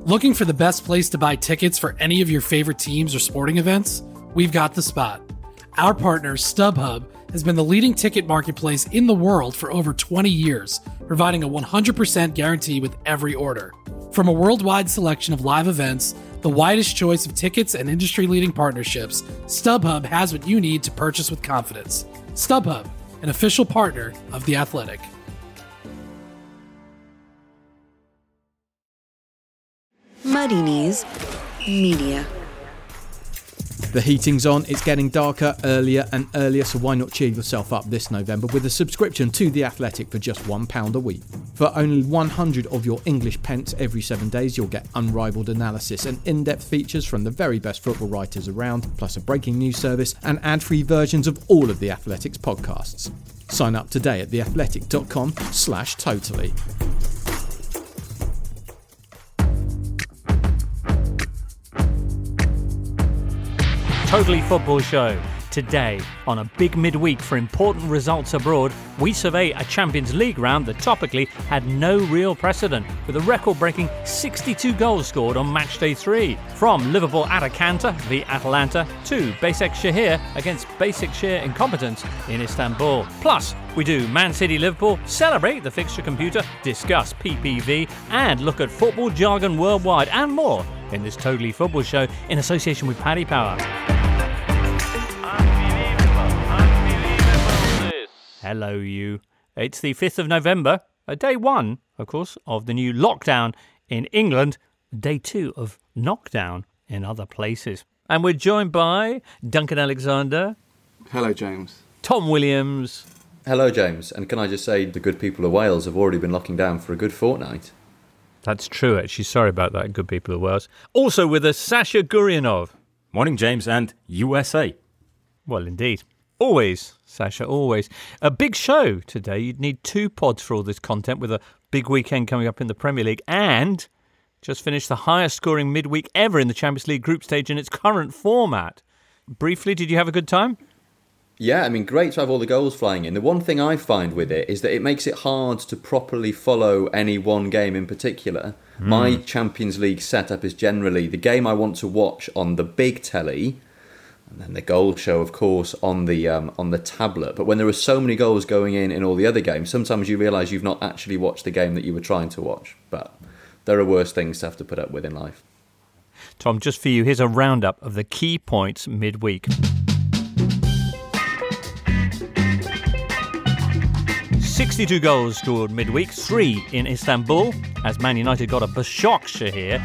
Looking for the best place to buy tickets for any of your favorite teams or sporting events? We've got the spot. Our partner, StubHub, has been the leading ticket marketplace in the world for over 20 years, providing a 100% guarantee with every order. From a worldwide selection of live events, the widest choice of tickets and industry-leading partnerships, StubHub has what you need to purchase with confidence. StubHub, an official partner of The Athletic. Muddy Knees Media. The heating's on, it's getting darker earlier and earlier, so why not cheer yourself up this November with a subscription to The Athletic for just £1 a week. For only 100 of your English pence every 7 days, you'll get unrivaled analysis and in-depth features from the very best football writers around, plus a breaking news service and ad-free versions of all of The Athletic's podcasts. Sign up today at theathletic.com/totally. Totally Football Show. Today, on a big midweek for important results abroad, we survey a Champions League round that topically had no real precedent, with a record-breaking 62 goals scored on matchday 3. From Liverpool Atalanta v Atalanta to Başakşehir against Başakşehir incompetence in Istanbul. Plus, we do Man City Liverpool, celebrate the fixture computer, discuss PPV, and look at football jargon worldwide and more in this Totally Football Show in association with Paddy Power. Hello, you. It's the 5th of November, day 1, of course, of the new lockdown in England, day 2 of knockdown in other places. And we're joined by Duncan Alexander. Hello, James. Tom Williams. Hello, James. And can I just say the good people of Wales have already been locking down for a good fortnight. That's true, actually. Sorry about that, good people of Wales. Also with us, Sasha Gurianov. Morning, James, and USA. Well, indeed. Always, Sasha, always. A big show today. You'd need 2 pods for all this content with a big weekend coming up in the Premier League and just finished the highest scoring midweek ever in the Champions League group stage in its current format. Briefly, did you have a good time? Yeah, I mean, great to have all the goals flying in. The one thing I find with it is that it makes it hard to properly follow any one game in particular. My Champions League setup is generally the game I want to watch on the big telly, and then the goal show, of course, on the tablet. But when there are so many goals going in all the other games, sometimes you realise you've not actually watched the game that you were trying to watch. But there are worse things to have to put up with in life. Tom, just for you, here's a roundup of the key points midweek. 62 goals scored midweek, 3 in Istanbul, as Man United got a Başakşehir.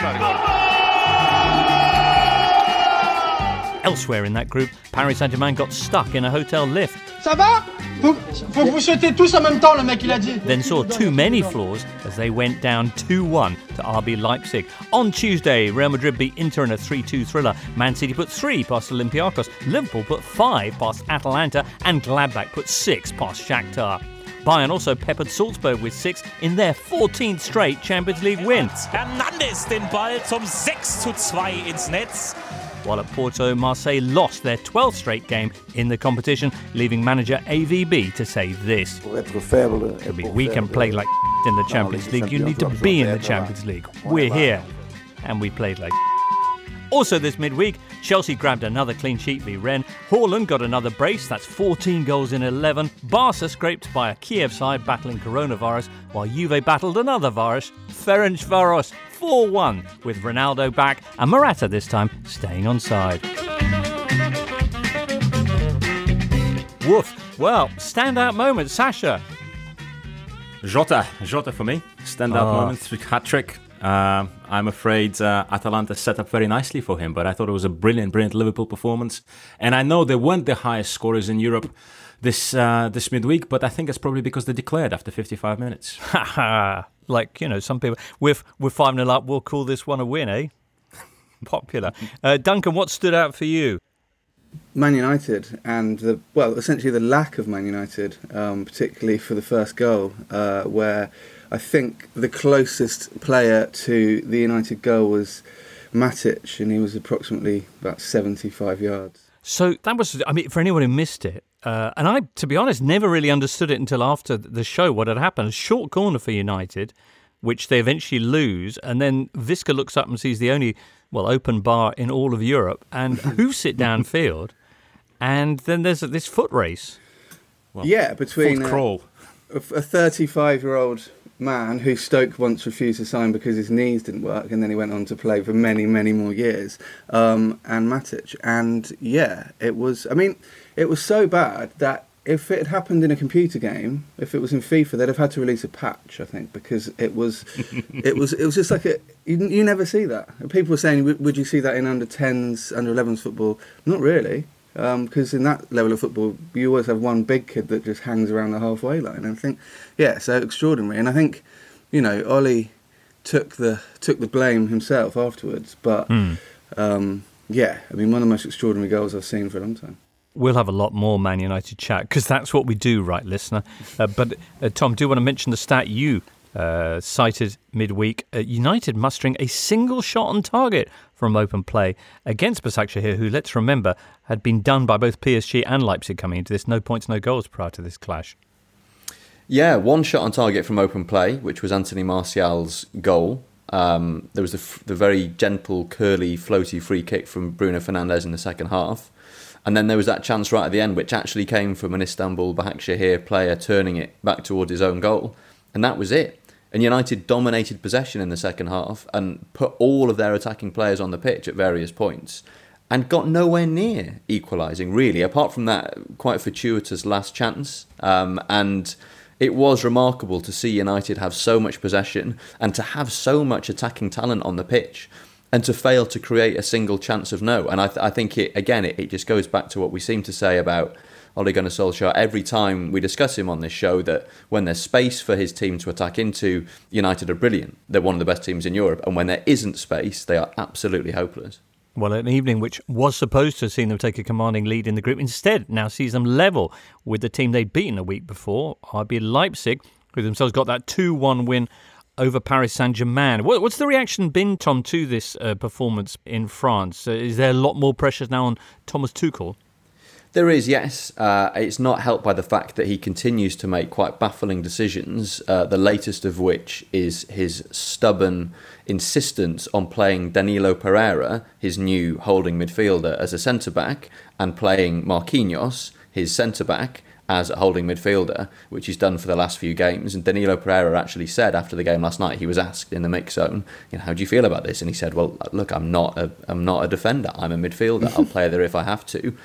Elsewhere in that group, Paris Saint-Germain got stuck in a hotel lift. Ça va? Faut que vous sautez tous en même temps, le mec il a dit. Then saw too many flaws as they went down 2-1 to RB Leipzig. On Tuesday, Real Madrid beat Inter in a 3-2 thriller. Man City put 3 past Olympiacos. Liverpool put 5 past Atalanta. And Gladbach put 6 past Shakhtar. Bayern also peppered Salzburg with 6 in their 14th straight Champions League win. Hernandez den Ball zum 6:2 ins Netz. While at Porto, Marseille lost their 12th straight game in the competition, leaving manager AVB to say this. To be weak and play like in the Champions League, you need to be in the Champions League. We're here, and we played like. Also this midweek, Chelsea grabbed another clean sheet v Rennes. Haaland got another brace, that's 14 goals in 11. Barca scraped by a Kiev side battling coronavirus, while Juve battled another virus, Ferencváros, 4-1, with Ronaldo back and Morata this time staying on side. Woof. Well, standout moment, Sasha. Jota for me. Standout moment, hat-trick. I'm afraid Atalanta set up very nicely for him, but I thought it was a brilliant Liverpool performance. And I know they weren't the highest scorers in Europe this midweek, but I think it's probably because they declared after 55 minutes. Like, you know, some people, we're 5-0 up, we'll call this one a win, eh? Popular. Duncan, what stood out for you? Man United and essentially the lack of Man United, particularly for the first goal, where I think the closest player to the United goal was Matic, and he was approximately about 75 yards. So that was, I mean, for anyone who missed it, and I, to be honest, never really understood it until after the show, what had happened. A short corner for United. which they eventually lose. And then Visca looks up and sees the only, open bar in all of Europe and hoofs it downfield. And then there's this foot race. Well, between a 35-year-old man who Stoke once refused to sign because his knees didn't work, and then he went on to play for many, many more years, and Matic. And it was so bad that if it had happened in a computer game, if it was in FIFA, they'd have had to release a patch, I think, because it was just like you never see that. People were saying, would you see that in under 10s, under 11s football? Not really. Because in that level of football, you always have one big kid that just hangs around the halfway line. And I think, so extraordinary. And I think, Ollie took the blame himself afterwards. But one of the most extraordinary goals I've seen for a long time. We'll have a lot more Man United chat because that's what we do, right, listener? But Tom, do you want to mention the stat you cited midweek? United mustering a single shot on target from open play against Başakşehir, who, let's remember, had been done by both PSG and Leipzig coming into this. No points, no goals prior to this clash. Yeah, one shot on target from open play, which was Anthony Martial's goal. There was the very gentle, curly, floaty free kick from Bruno Fernandes in the second half. And then there was that chance right at the end, which actually came from an Istanbul Başakşehir player turning it back towards his own goal. And that was it. And United dominated possession in the second half and put all of their attacking players on the pitch at various points and got nowhere near equalising, really, apart from that quite fortuitous last chance. And it was remarkable to see United have so much possession and to have so much attacking talent on the pitch and to fail to create a single chance of no. And I think, it just goes back to what we seem to say about Ole Gunnar Solskjaer every time we discuss him on this show, that when there's space for his team to attack into, United are brilliant. They're one of the best teams in Europe. And when there isn't space, they are absolutely hopeless. Well, an evening which was supposed to have seen them take a commanding lead in the group instead now sees them level with the team they'd beaten a week before, RB Leipzig, who themselves got that 2-1 win over Paris Saint-Germain. What's the reaction been, Tom, to this performance in France? Is there a lot more pressure now on Thomas Tuchel? There is, yes. It's not helped by the fact that he continues to make quite baffling decisions, the latest of which is his stubborn insistence on playing Danilo Pereira, his new holding midfielder, as a centre-back, and playing Marquinhos, his centre-back, as a holding midfielder, which he's done for the last few games. And Danilo Pereira actually said after the game last night, he was asked in the mix zone, how do you feel about this? And he said, well, look, I'm not a defender. I'm a midfielder. I'll play there if I have to.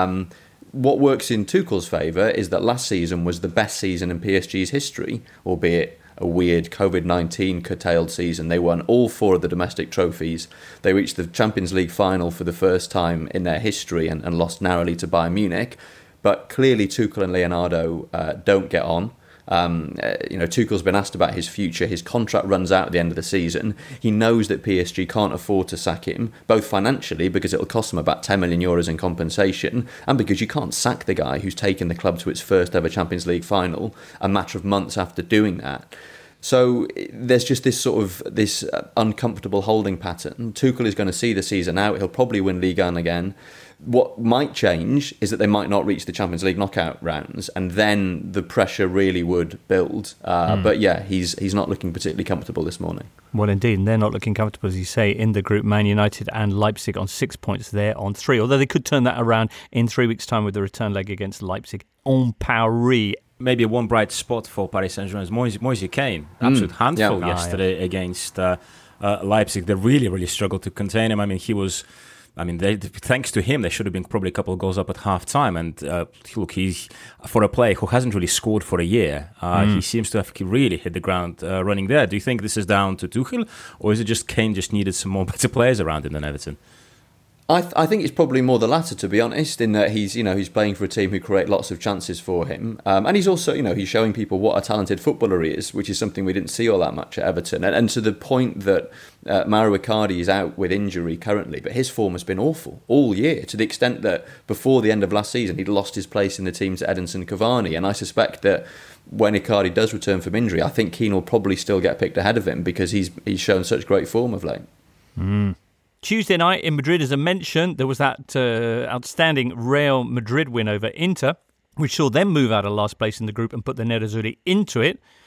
What works in Tuchel's favour is that last season was the best season in PSG's history, albeit a weird COVID-19 curtailed season. They won all 4 of the domestic trophies. They reached the Champions League final for the first time in their history and lost narrowly to Bayern Munich. But clearly Tuchel and Leonardo don't get on. Tuchel's been asked about his future. His contract runs out at the end of the season. He knows that PSG can't afford to sack him, both financially, because it'll cost them about 10 million euros in compensation, and because you can't sack the guy who's taken the club to its first ever Champions League final a matter of months after doing that. So there's just this uncomfortable holding pattern. Tuchel is going to see the season out. He'll probably win Ligue 1 again. What might change is that they might not reach the Champions League knockout rounds, and then the pressure really would build. But yeah, he's not looking particularly comfortable this morning. Well, indeed, and they're not looking comfortable, as you say, in the group. Man United and Leipzig on 6 points, there on 3, although they could turn that around in 3 weeks' time with the return leg against Leipzig en Paris. Maybe one bright spot for Paris Saint-Germain is Moise Kean. Absolute handful yesterday against Leipzig. They really, really struggled to contain him. Thanks to him, they should have been probably a couple of goals up at half-time. And look, he's, for a player who hasn't really scored for a year, he seems to have really hit the ground running there. Do you think this is down to Tuchel, or is it just Kane just needed some more better players around him than Everton? I think it's probably more the latter, to be honest, in that he's playing for a team who create lots of chances for him. And he's also, he's showing people what a talented footballer he is, which is something we didn't see all that much at Everton. And to the point that Mauro Icardi is out with injury currently, but his form has been awful all year, to the extent that before the end of last season, he'd lost his place in the team to Edinson Cavani. And I suspect that when Icardi does return from injury, I think Keane will probably still get picked ahead of him because he's shown such great form of late. Tuesday night in Madrid, as I mentioned, there was that outstanding Real Madrid win over Inter, which saw them move out of last place in the group and put the Nerazzurri into it.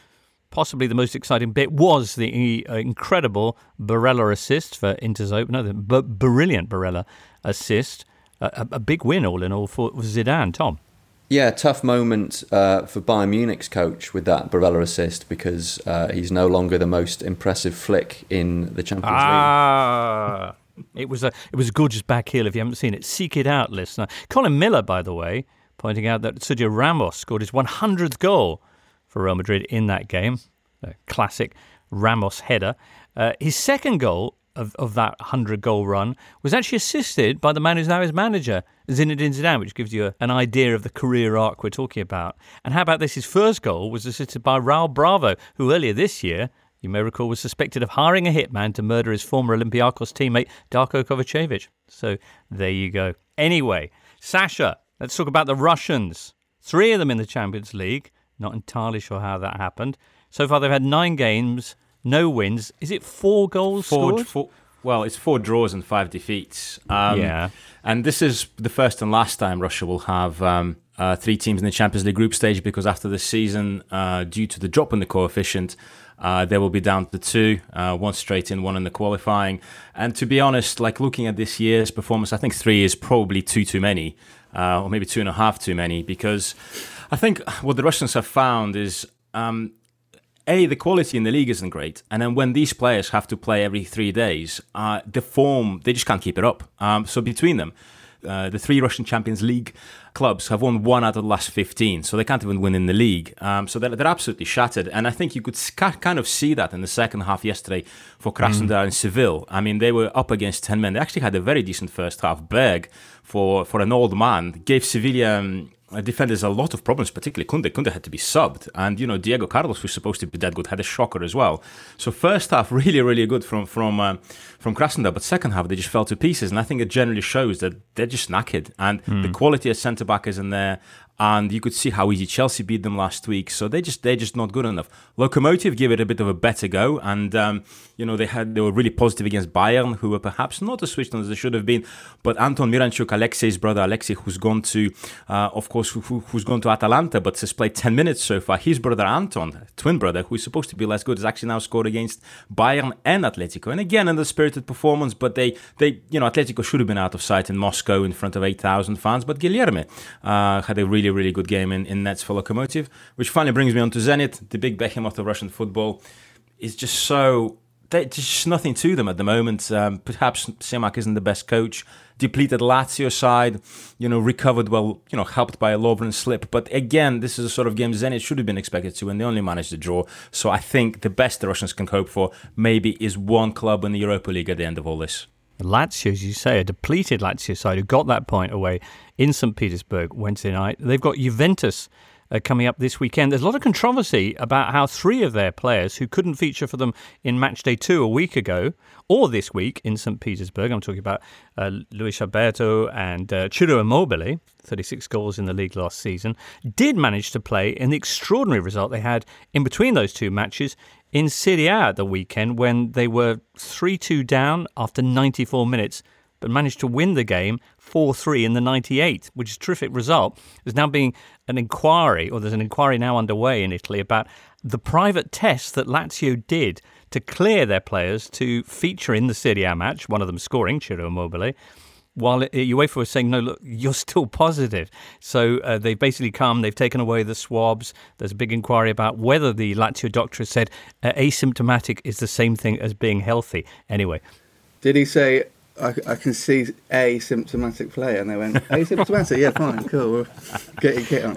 possibly the most exciting bit was the incredible Barella assist for Inter's opener, the brilliant Barella assist. A big win all in all for Zidane. Tom? Yeah, tough moment for Bayern Munich's coach with that Barella assist, because he's no longer the most impressive flick in the Champions League. It was a gorgeous back heel. If you haven't seen it, seek it out, listener. Colin Miller, by the way, pointing out that Sergio Ramos scored his 100th goal for Real Madrid in that game. A classic Ramos header. His second goal of that 100-goal run was actually assisted by the man who's now his manager, Zinedine Zidane, which gives you an idea of the career arc we're talking about. And how about this? His first goal was assisted by Raul Bravo, who earlier this year, you may recall, was suspected of hiring a hitman to murder his former Olympiacos teammate, Darko Kovacevic. So there you go. Anyway, Sasha, let's talk about the Russians. 3 of them in the Champions League. Not entirely sure how that happened. So far, they've had 9 games. No wins. Is it 4 goals scored? Well, it's 4 draws and 5 defeats. And this is the first and last time Russia will have 3 teams in the Champions League group stage, because after this season, due to the drop in the coefficient, they will be down to 2, 1 straight in, 1 in the qualifying. And to be honest, like looking at this year's performance, I think 3 is probably too many, or maybe 2.5 too many, because I think what the Russians have found is... the quality in the league isn't great. And then when these players have to play every 3 days, the form, they just can't keep it up. So between them, the 3 Russian Champions League clubs have won 1 out of the last 15. So they can't even win in the league. So they're absolutely shattered. And I think you could kind of see that in the second half yesterday for Krasnodar and Seville. I mean, they were up against 10 men. They actually had a very decent first half. Berg, for an old man, gave Sevilla... defenders a lot of problems, particularly Kunde. Kunde had to be subbed. And, Diego Carlos, who's supposed to be that good, had a shocker as well. So first half, really, really good from Krasnodar. But second half, they just fell to pieces. And I think it generally shows that they're just knackered. And the quality of centre-back isn't there. And you could see how easy Chelsea beat them last week. So they're just not good enough. Lokomotiv gave it a bit of a better go. And, they were really positive against Bayern, who were perhaps not as switched on as they should have been. But Anton Miranchuk, Alexei's brother, Alexei, who's gone to, of course, who's gone to Atalanta, but has played 10 minutes so far. His brother Anton, twin brother, who's supposed to be less good, has actually now scored against Bayern and Atletico. And again, in the spirited performance, but they Atletico should have been out of sight in Moscow in front of 8,000 fans. But Guilherme had a really, really good game in nets for Lokomotiv, which finally brings me on to Zenit, the big behemoth of Russian football. Is just so... There's just nothing to them at the moment. Perhaps Semak isn't the best coach. Depleted Lazio side, recovered well, helped by a Lovren slip. But again, this is a sort of game Zenit should have been expected to, and they only managed to draw. So I think the best the Russians can hope for maybe is one club in the Europa League at the end of all this. Lazio, as you say, a depleted Lazio side who got that point away in St. Petersburg Wednesday night. They've got Juventus coming up this weekend. There's a lot of controversy about how 3 of their players who couldn't feature for them in Matchday 2 a week ago, or this week in St. Petersburg, I'm talking about Luis Alberto and Ciro Immobile, 36 goals in the league last season, did manage to play in the extraordinary result they had in between those 2 matches in Serie A at the weekend, when they were 3-2 down after 94 minutes, but managed to win the game 4-3 in the 98th, which is a terrific result. There's now being an inquiry, or there's an inquiry now underway in Italy about the private tests that Lazio did to clear their players to feature in the Serie A match, one of them scoring, Ciro Immobile, while UEFA was saying, no, look, you're still positive. So they've basically they've taken away the swabs. There's a big inquiry about whether the Lazio doctor said asymptomatic is the same thing as being healthy. Anyway. Did he say... I can see asymptomatic player, and they went, asymptomatic? Yeah, fine, cool, we'll get your kit on.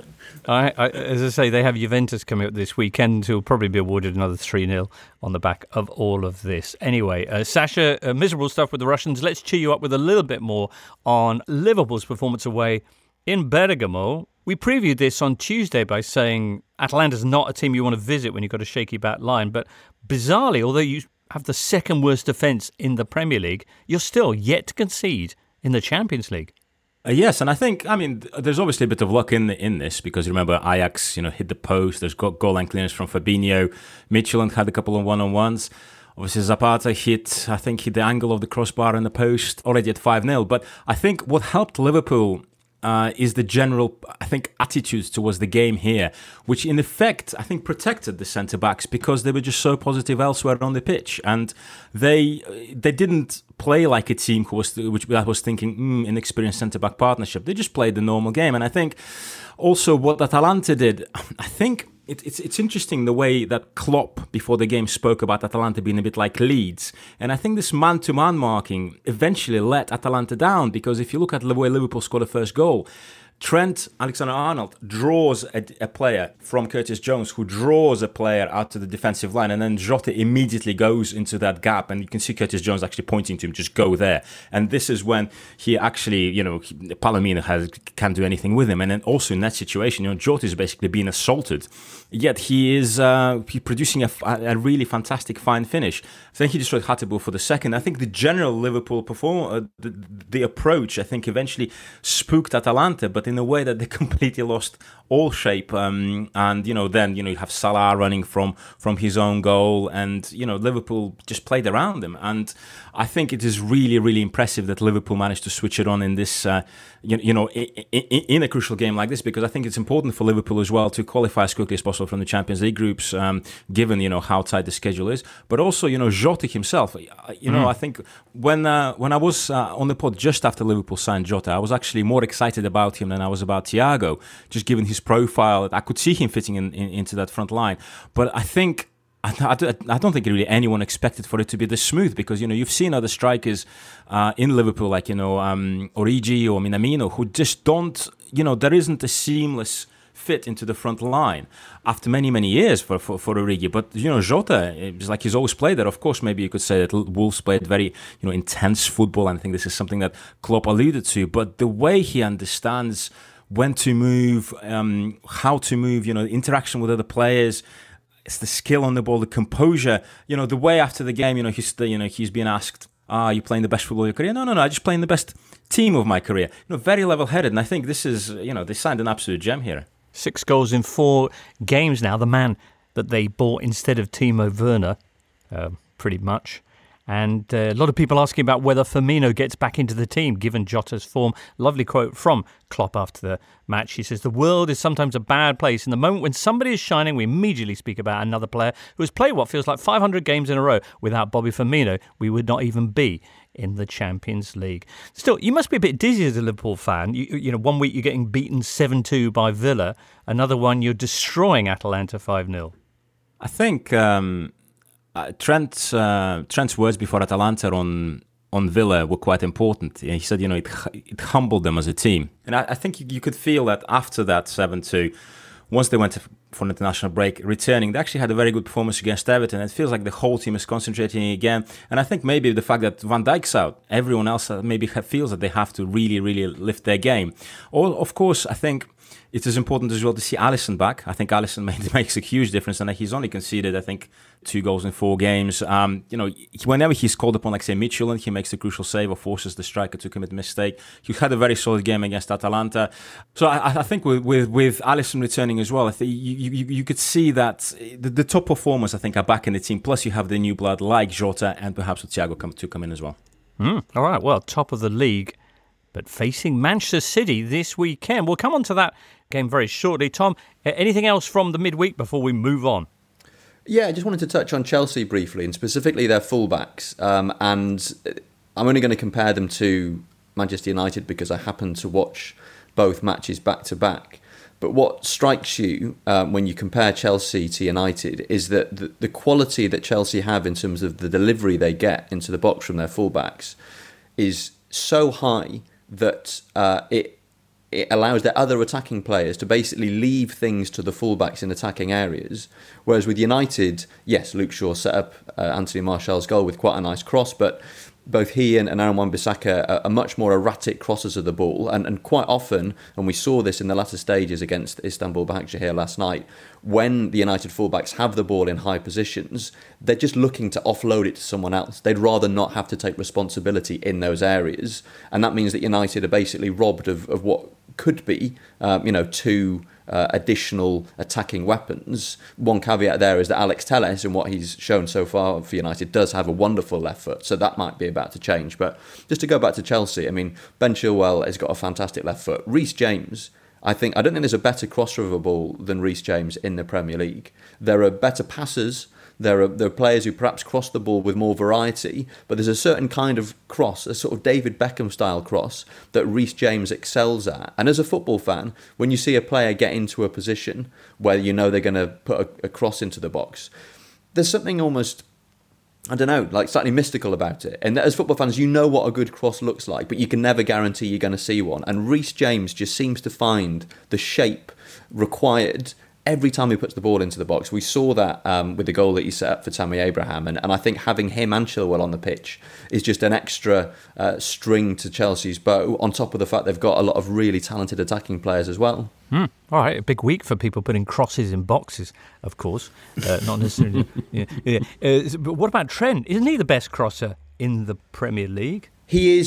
As I say, they have Juventus coming up this weekend, who will probably be awarded another 3-0 on the back of all of this. Anyway, Sasha, miserable stuff with the Russians. Let's cheer you up with a little bit more on Liverpool's performance away in Bergamo. We previewed this on Tuesday by saying Atalanta's not a team you want to visit when you've got a shaky back line, but bizarrely, although you have the second worst defence in the Premier League, you're still yet to concede in the Champions League. Yes, and I think, there's obviously a bit of luck in this, because remember Ajax, hit the post. There's got goal line clearance from Fabinho. Midtjylland had a couple of one-on-ones. Obviously Zapata hit the angle of the crossbar in the post already at 5-0. But I think what helped Liverpool is the general, I think, attitude towards the game here, which in effect, I think, protected the centre-backs because they were just so positive elsewhere on the pitch. And they didn't play like a team that was thinking, inexperienced centre-back partnership. They just played the normal game. And I think also what Atalanta did, I think it's interesting the way that Klopp before the game spoke about Atalanta being a bit like Leeds, and I think this man-to-man marking eventually let Atalanta down, because if you look at the way Liverpool scored the first goal, Trent Alexander-Arnold draws a player from Curtis Jones, who draws a player out to the defensive line, and then Jota immediately goes into that gap, and you can see Curtis Jones actually pointing to him, just go there. And this is when he actually, Palomino can't do anything with him. And then also in that situation, Jota is basically being assaulted, yet he is producing a really fantastic fine finish. I think he destroyed Hateboer for the second. I think the general Liverpool performance, the approach, I think eventually spooked Atalanta, but in a way that they completely lost all shape. And then you have Salah running from his own goal, and Liverpool just played around them. And I think it is really, really impressive that Liverpool managed to switch it on in this, in a crucial game like this, because I think it's important for Liverpool as well to qualify as quickly as possible from the Champions League groups, given how tight the schedule is. But also, Jota himself. I think when I was on the pod just after Liverpool signed Jota, I was actually more excited about him than I was about Thiago, just given his profile. I could see him fitting into that front line. But I think I don't think really anyone expected for it to be this smooth, because you've seen other strikers in Liverpool like Origi or Minamino who just don't, there isn't a seamless fit into the front line after many years for Origi. But Jota, it's like he's always played there. Of course, maybe you could say that Wolves played very intense football, and I think this is something that Klopp alluded to. But the way he understands when to move, how to move, interaction with other players. It's the skill on the ball, the composure. The way after the game, he's being asked, "Are you playing the best football of your career?" No, I'm just playing the best team of my career. Very level-headed, and I think this is, they signed an absolute gem here. 6 goals in 4 games now. The man that they bought instead of Timo Werner, pretty much. And a lot of people asking about whether Firmino gets back into the team, given Jota's form. Lovely quote from Klopp after the match. He says, "The world is sometimes a bad place. In the moment when somebody is shining, we immediately speak about another player who has played what feels like 500 games in a row. Without Bobby Firmino, we would not even be in the Champions League." Still, you must be a bit dizzy as a Liverpool fan. One week you're getting beaten 7-2 by Villa. Another one, you're destroying Atalanta 5-0. I think Trent's words before Atalanta on Villa were quite important. He said, it humbled them as a team. And I think you could feel that after that 7-2, once they went for an international break, returning, they actually had a very good performance against Everton. It feels like the whole team is concentrating again. And I think maybe the fact that Van Dijk's out, everyone else maybe feels that they have to really, really lift their game. Or, of course, I think it is important as well to see Alisson back. I think Alisson makes a huge difference, and he's only conceded, I think, 2 goals in 4 games. Whenever he's called upon, like say Midtjylland, he makes a crucial save or forces the striker to commit a mistake. He had a very solid game against Atalanta. So I think with Alisson returning as well, I think you could see that the top performers, I think, are back in the team. Plus, you have the new blood like Jota and perhaps with Thiago come in as well. All right, well, top of the league, but facing Manchester City this weekend. We'll come on to that game very shortly. Tom, anything else from the midweek before we move on? Yeah, I just wanted to touch on Chelsea briefly, and specifically their fullbacks. And I'm only going to compare them to Manchester United because I happen to watch both matches back-to-back. But what strikes you when you compare Chelsea to United is that the quality that Chelsea have in terms of the delivery they get into the box from their fullbacks is so high that it allows their other attacking players to basically leave things to the fullbacks in attacking areas. Whereas with United, yes, Luke Shaw set up Anthony Martial's goal with quite a nice cross, but both he and Aaron Wan-Bissaka are much more erratic crossers of the ball, and quite often, and we saw this in the latter stages against Istanbul Başakşehir last night, when the United fullbacks have the ball in high positions, they're just looking to offload it to someone else. They'd rather not have to take responsibility in those areas, and that means that United are basically robbed of what could be, 2 additional attacking weapons. One caveat there is that Alex Telles, and what he's shown so far for United, does have a wonderful left foot, so that might be about to change. But just to go back to Chelsea, I mean, Ben Chilwell has got a fantastic left foot. Reece James, I don't think there's a better crosser of a ball than Reece James in the Premier League. There are better passers. There are players who perhaps cross the ball with more variety, but there's a certain kind of cross, a sort of David Beckham style cross, that Reece James excels at. And as a football fan, when you see a player get into a position where you know they're going to put a cross into the box, there's something almost, I don't know, like slightly mystical about it. And as football fans, you know what a good cross looks like, but you can never guarantee you're going to see one. And Reece James just seems to find the shape required every time he puts the ball into the box. We saw that with the goal that he set up for Tammy Abraham. And I think having him and Chilwell on the pitch is just an extra string to Chelsea's bow, on top of the fact they've got a lot of really talented attacking players as well. All right, a big week for people putting crosses in boxes, of course. Not necessarily. But what about Trent? Isn't he the best crosser in the Premier League? He's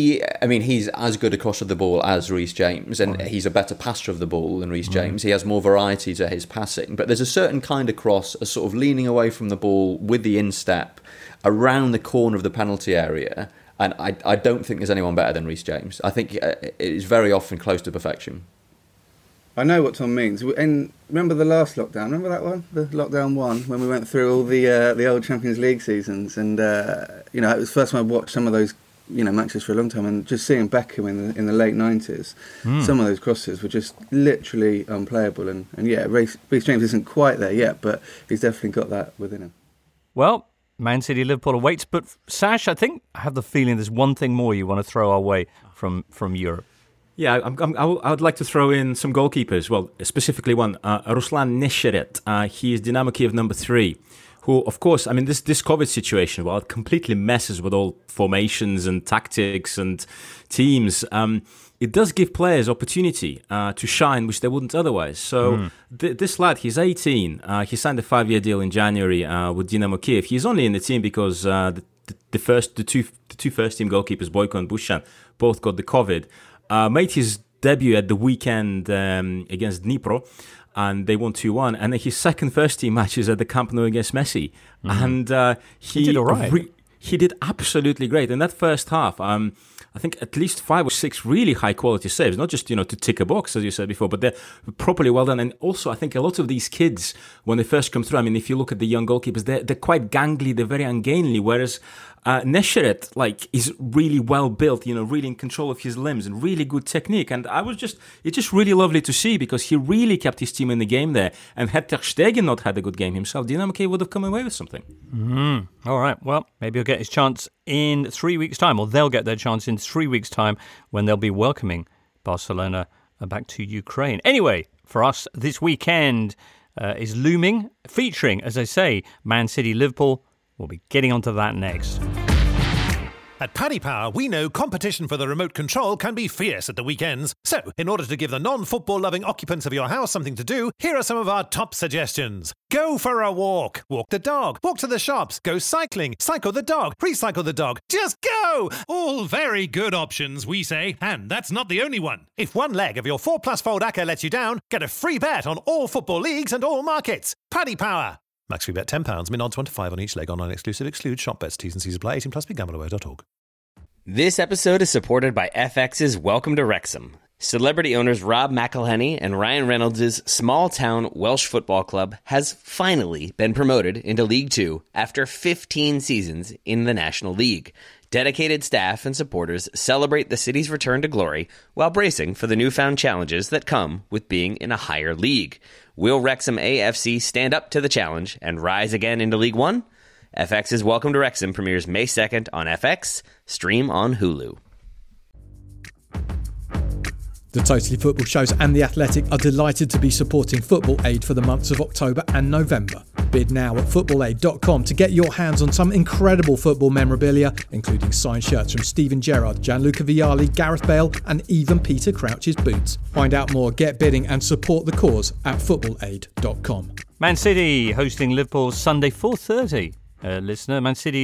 as good a crosser of the ball as Reece James, and he's a better passer of the ball than Reece James. He has more variety to his passing, but there's a certain kind of cross, a sort of leaning away from the ball with the instep around the corner of the penalty area, and I don't think there's anyone better than Reece James. I think it is very often close to perfection. I know what Tom means. And remember the last lockdown? Remember that one? The lockdown one, when we went through all the old Champions League seasons, and it was the first time I watched some of those matches for a long time, and just seeing Beckham in the late 90s, some of those crosses were just literally unplayable. And Reece James isn't quite there yet, but he's definitely got that within him. Well, Man City, Liverpool awaits, but Sash, I have the feeling there's one thing more you want to throw our way from Europe. Yeah, I would like to throw in some goalkeepers. Well, specifically one, Ruslan Nesheret. He is Dynamo Kiev number 3. Who, of course, I mean, this COVID situation, well, it completely messes with all formations and tactics and teams. It does give players opportunity to shine, which they wouldn't otherwise. So this lad, he's 18. He signed a 5-year deal in January with Dynamo Kiev. He's only in the team because the two first team goalkeepers, Boyko and Bushan, both got the COVID. Made his debut at the weekend against Dnipro, and they won 2-1. And then his second first-team match is at the Camp Nou against Messi. And he did all right. He did absolutely great. In that first half, I think at least 5 or 6 really high-quality saves, not just, to tick a box, as you said before, but they're properly well done. And also, I think a lot of these kids, when they first come through, I mean, if you look at the young goalkeepers, they're quite gangly, they're very ungainly, whereas Nesheret, is really well built, really in control of his limbs and really good technique. And it's just really lovely to see, because he really kept his team in the game there. And had Ter Stegen not had a good game himself, Dynamo Kiev would have come away with something. All right, well, maybe he'll get his chance in 3 weeks' time, or they'll get their chance in 3 weeks' time when they'll be welcoming Barcelona back to Ukraine. Anyway, for us, this weekend is looming, featuring, as I say, Man City, Liverpool. We'll be getting onto that next. At Paddy Power, we know competition for the remote control can be fierce at the weekends. So, in order to give the non-football loving occupants of your house something to do, here are some of our top suggestions. Go for a walk. Walk the dog. Walk to the shops. Go cycling. Cycle the dog. Recycle the dog. Just go! All very good options, we say. And that's not the only one. If one leg of your 4+ fold acca lets you down, get a free bet on all football leagues and all markets. Paddy Power. Max free bet £10, min odds 1 to 5 on each leg, online exclusive, exclude shop bets, T's and C's apply, 18+, begambleaware.org. This episode is supported by FX's Welcome to Wrexham. Celebrity owners Rob McElhenney and Ryan Reynolds' small-town Welsh football club has finally been promoted into League Two after 15 seasons in the National League. Dedicated staff and supporters celebrate the city's return to glory while bracing for the newfound challenges that come with being in a higher league. Will Wrexham AFC stand up to the challenge and rise again into League One? FX's Welcome to Wrexham premieres May 2nd on FX, stream on Hulu. The Totally Football Shows and The Athletic are delighted to be supporting Football Aid for the months of October and November. Bid now at footballaid.com to get your hands on some incredible football memorabilia, including signed shirts from Steven Gerrard, Gianluca Vialli, Gareth Bale and even Peter Crouch's boots. Find out more, get bidding and support the cause at footballaid.com. Man City hosting Liverpool Sunday 4:30. Listener, Man City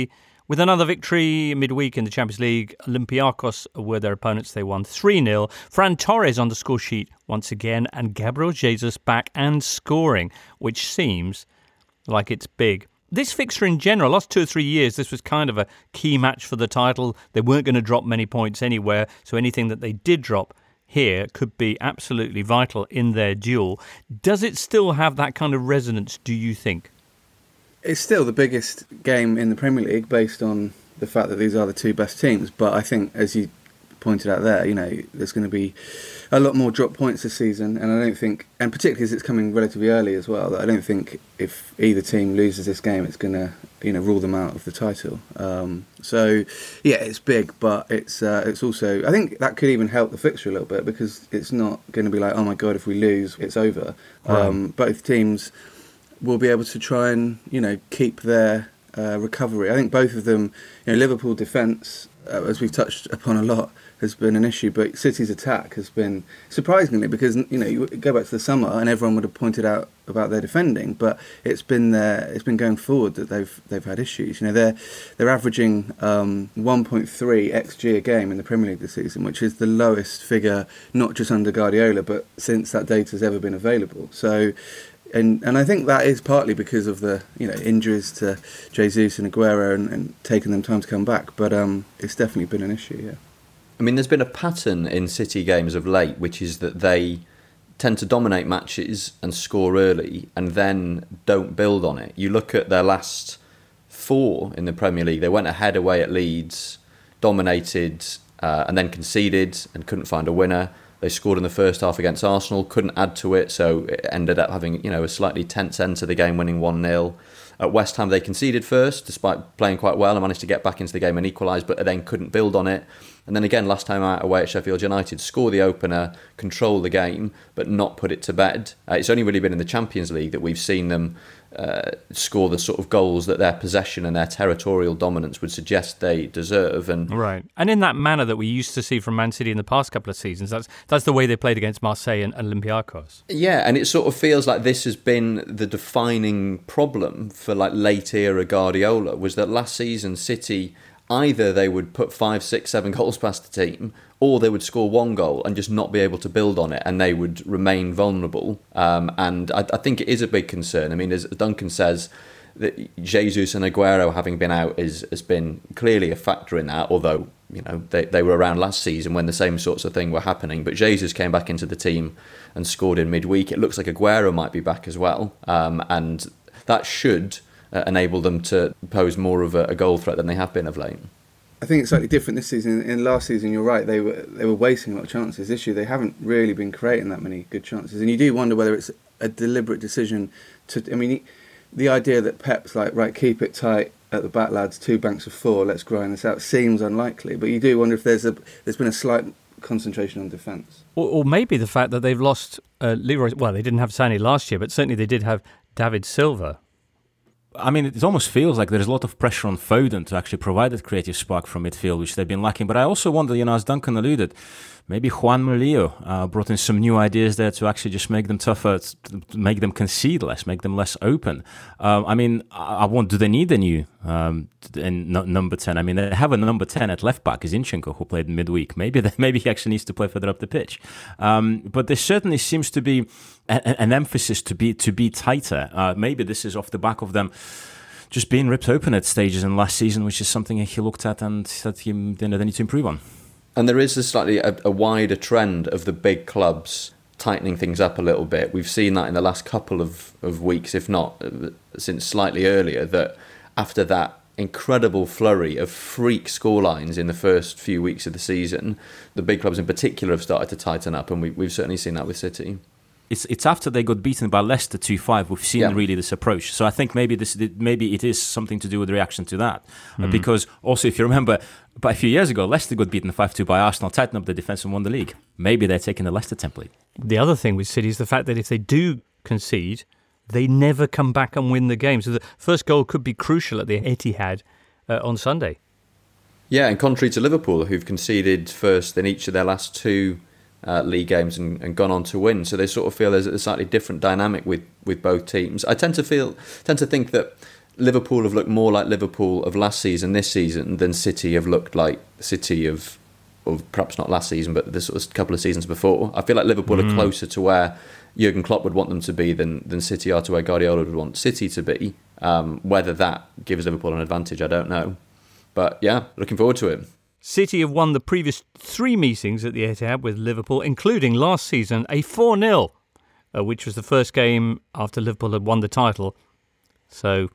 With another victory midweek in the Champions League, Olympiacos were their opponents. They won 3-0. Fran Torres on the score sheet once again, and Gabriel Jesus back and scoring, which seems like it's big. This fixture in general, last 2 or 3 years, this was kind of a key match for the title. They weren't going to drop many points anywhere, so anything that they did drop here could be absolutely vital in their duel. Does it still have that kind of resonance, do you think? It's still the biggest game in the Premier League based on the fact that these are the two best teams. But I think, as you pointed out there, there's going to be a lot more drop points this season. And I don't think, and particularly as it's coming relatively early as well, that I don't think if either team loses this game, it's going to, rule them out of the title. So, yeah, it's big, but it's also, I think that could even help the fixture a little bit because it's not going to be like, oh my God, if we lose, it's over. Right. Both teams will be able to try and keep their recovery. I think both of them, Liverpool defence, as we've touched upon a lot, has been an issue, but City's attack has been surprisingly, because you go back to the summer and everyone would have pointed out about their defending, but it's been going forward that they've had issues. They're averaging 1.3 xG a game in the Premier League this season, which is the lowest figure not just under Guardiola but since that data's ever been available. So. And I think that is partly because of the injuries to Jesus and Aguero and taking them time to come back. But it's definitely been an issue, yeah. I mean, there's been a pattern in City games of late, which is that they tend to dominate matches and score early and then don't build on it. You look at their last 4 in the Premier League. They went ahead away at Leeds, dominated and then conceded and couldn't find a winner. They scored in the first half against Arsenal, couldn't add to it, so it ended up having a slightly tense end to the game, winning 1-0. At West Ham, they conceded first, despite playing quite well, and managed to get back into the game and equalise, but then couldn't build on it. And then again, last time out away at Sheffield United, score the opener, control the game, but not put it to bed. It's only really been in the Champions League that we've seen them score the sort of goals that their possession and their territorial dominance would suggest they deserve. Right. And in that manner that we used to see from Man City in the past couple of seasons, that's the way they played against Marseille and Olympiacos. Yeah, and it sort of feels like this has been the defining problem for late era Guardiola, was that last season City, either they would put 5, 6, 7 goals past the team, or they would score 1 goal and just not be able to build on it, and they would remain vulnerable. And I think it is a big concern. I mean, as Duncan says, that Jesus and Aguero having been out has been clearly a factor in that, although they were around last season when the same sorts of thing were happening. But Jesus came back into the team and scored in midweek. It looks like Aguero might be back as well, and that should enable them to pose more of a goal threat than they have been of late. I think it's slightly different this season. In last season, you're right, they were wasting a lot of chances. This year, they haven't really been creating that many good chances. And you do wonder whether it's a deliberate decision to... I mean, the idea that Pep's like, right, keep it tight at the back, lads, 2 banks of 4, let's grind this out, seems unlikely. But you do wonder if there's been a slight concentration on defence. Or maybe the fact that they've lost Leroy... Well, they didn't have Sané last year, but certainly they did have David Silva. I mean, it almost feels like there's a lot of pressure on Foden to actually provide that creative spark from midfield, which they've been lacking. But I also wonder, as Duncan alluded, maybe Juan Murillo brought in some new ideas there to actually just make them tougher, to make them concede less, make them less open. Do they need a new number 10? I mean, they have a number 10 at left back, Zinchenko, who played midweek. Maybe he actually needs to play further up the pitch. But there certainly seems to be an emphasis to be tighter. Maybe this is off the back of them just being ripped open at stages in last season, which is something he looked at and said they need to improve on. And there is a wider trend of the big clubs tightening things up a little bit. We've seen that in the last couple of weeks, if not since slightly earlier, that after that incredible flurry of freak scorelines in the first few weeks of the season, the big clubs in particular have started to tighten up, and we've certainly seen that with City. It's after they got beaten by Leicester 2-5 we've seen really this approach. So I think maybe it is something to do with the reaction to that. Because also, if you remember, but a few years ago, Leicester got beaten 5-2 by Arsenal, tightened up the defence and won the league. Maybe they're taking the Leicester template. The other thing with City is the fact that if they do concede, they never come back and win the game. So the first goal could be crucial at the Etihad on Sunday. Yeah, and contrary to Liverpool, who've conceded first in each of their last 2 league games and gone on to win. So they sort of feel there's a slightly different dynamic with both teams. I tend to think that Liverpool have looked more like Liverpool of last season this season than City have looked like City of perhaps not last season, but this was a couple of seasons before. I feel like Liverpool are closer to where Jurgen Klopp would want them to be than City are to where Guardiola would want City to be. Whether that gives Liverpool an advantage, I don't know. But yeah, looking forward to it. City have won the previous 3 meetings at the Etihad with Liverpool, including last season a 4-0, which was the first game after Liverpool had won the title. So,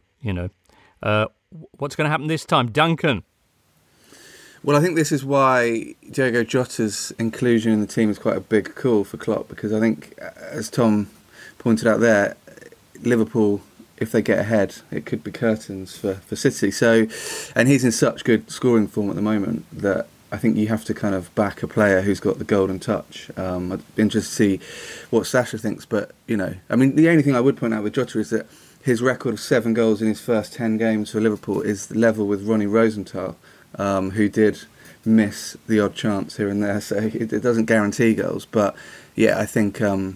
what's going to happen this time? Duncan? Well, I think this is why Diogo Jota's inclusion in the team is quite a big call for Klopp, because I think, as Tom pointed out there, Liverpool, if they get ahead, it could be curtains for City. So, and he's in such good scoring form at the moment that I think you have to kind of back a player who's got the golden touch. I'd be interested to see what Sasha thinks, but, the only thing I would point out with Jota is that his record of 7 goals in his first 10 games for Liverpool is level with Ronnie Rosenthal, who did miss the odd chance here and there, so it doesn't guarantee goals. But yeah, I think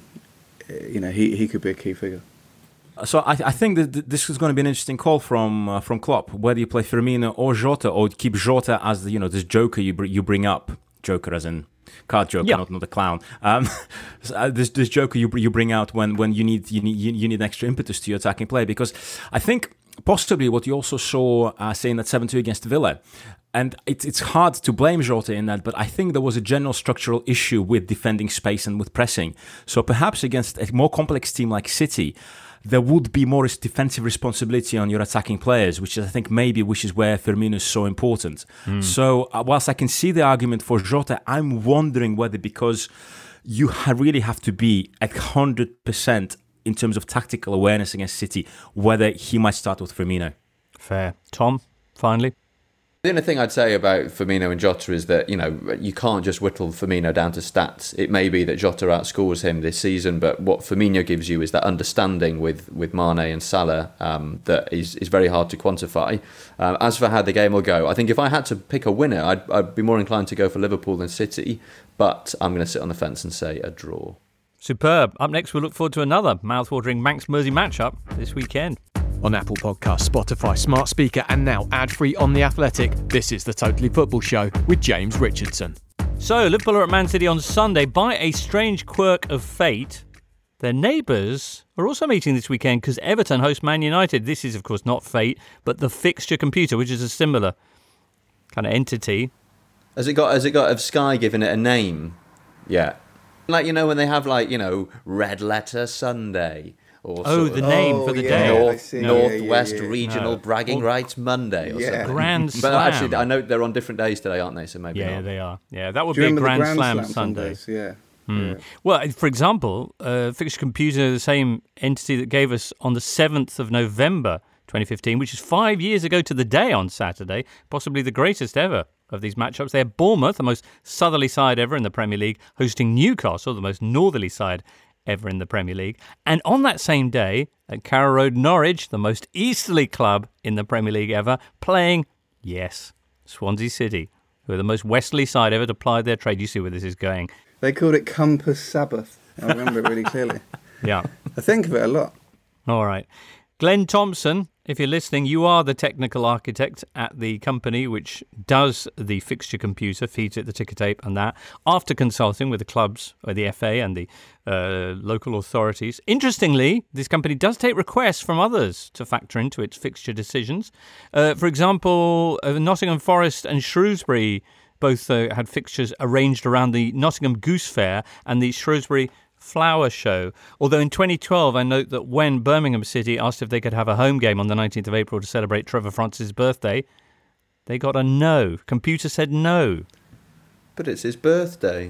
he could be a key figure. So I think that this is going to be an interesting call from Klopp, whether you play Firmino or Jota, or keep Jota as this joker you bring up, joker as in card joker, not a clown. This joker you bring out when you need extra impetus to your attacking play, because I think possibly what you also saw saying that 7-2 against Villa. And it's hard to blame Jota in that, but I think there was a general structural issue with defending space and with pressing. So perhaps against a more complex team like City, there would be more defensive responsibility on your attacking players, which is where Firmino is so important. So whilst I can see the argument for Jota, I'm wondering whether, because you really have to be at 100% in terms of tactical awareness against City, whether he might start with Firmino. Fair. Tom, finally? The only thing I'd say about Firmino and Jota is that, you can't just whittle Firmino down to stats. It may be that Jota outscores him this season, but what Firmino gives you is that understanding with Mane and Salah that is very hard to quantify. As for how the game will go, I think if I had to pick a winner, I'd be more inclined to go for Liverpool than City, but I'm going to sit on the fence and say a draw. Superb. Up next, we'll look forward to another mouth-watering Manx Mersey matchup this weekend. On Apple Podcasts, Spotify, Smart Speaker, and now ad-free on The Athletic, this is the Totally Football Show with James Richardson. So, Liverpool are at Man City on Sunday. By a strange quirk of fate, their neighbours are also meeting this weekend because Everton host Man United. This is, of course, not fate, but the fixture computer, which is a similar kind of entity. Has it got Sky given it a name? Yeah. Like, when they have, Red Letter Sunday. The name for the day. Northwest Regional Bragging Rights Monday or something. Grand Slam. But actually, I know they're on different days today, aren't they? So maybe not. Yeah, they are. Yeah, that would be a Grand Slam Sunday. Yeah. Well, for example, Fixture Computer, the same entity that gave us on the 7th of November 2015, which is 5 years ago to the day on Saturday, possibly the greatest ever of these matchups. They're Bournemouth, the most southerly side ever in the Premier League, hosting Newcastle, the most northerly side ever in the Premier League. And on that same day, at Carrow Road, Norwich, the most easterly club in the Premier League ever, playing, Swansea City, who are the most westerly side ever to ply their trade. You see where this is going. They called it Compass Sabbath. I remember it really clearly. Yeah. I think of it a lot. All right. Glenn Thompson, if you're listening, you are the technical architect at the company which does the fixture computer, feeds it the ticker tape and that, after consulting with the clubs, or the FA and the local authorities. Interestingly, this company does take requests from others to factor into its fixture decisions. For example, Nottingham Forest and Shrewsbury both had fixtures arranged around the Nottingham Goose Fair and the Shrewsbury Flower Show. Although in 2012, I note that when Birmingham City asked if they could have a home game on the 19th of April to celebrate Trevor Francis' birthday, they got a no. Computer said no. But it's his birthday.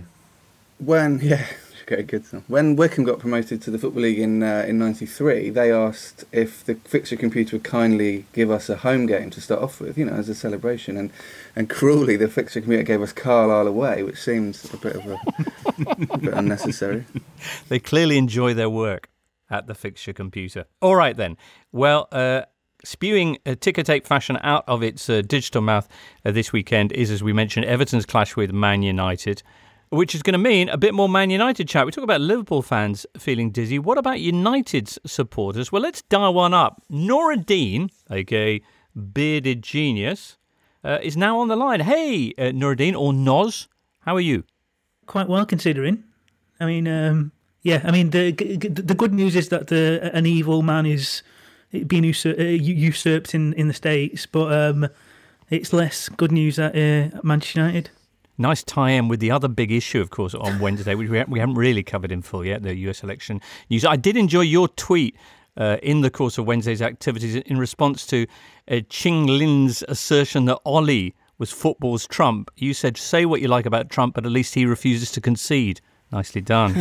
When Wycombe got promoted to the Football League in '93, they asked if the fixture computer would kindly give us a home game to start off with, as a celebration. And cruelly, the fixture computer gave us Carlisle away, which seems a bit unnecessary. They clearly enjoy their work at the fixture computer. All right, then. Well, spewing a ticker tape fashion out of its digital mouth this weekend is, as we mentioned, Everton's clash with Man United. which is going to mean a bit more Man United chat. We talk about Liverpool fans feeling dizzy. What about United's supporters? Well, let's dial one up. Nuruddin, aka Bearded Genius, is now on the line. Hey, Nuruddin, or Noz, how are you? Quite well, considering. I mean, the good news is that an evil man is being usurped in the States, but it's less good news at Manchester United. Nice tie-in with the other big issue, of course, on Wednesday, which we haven't really covered in full yet, the US election news. I did enjoy your tweet in the course of Wednesday's activities in response to Ching Lin's assertion that Ollie was football's Trump. You said, say what you like about Trump, but at least he refuses to concede. Nicely done.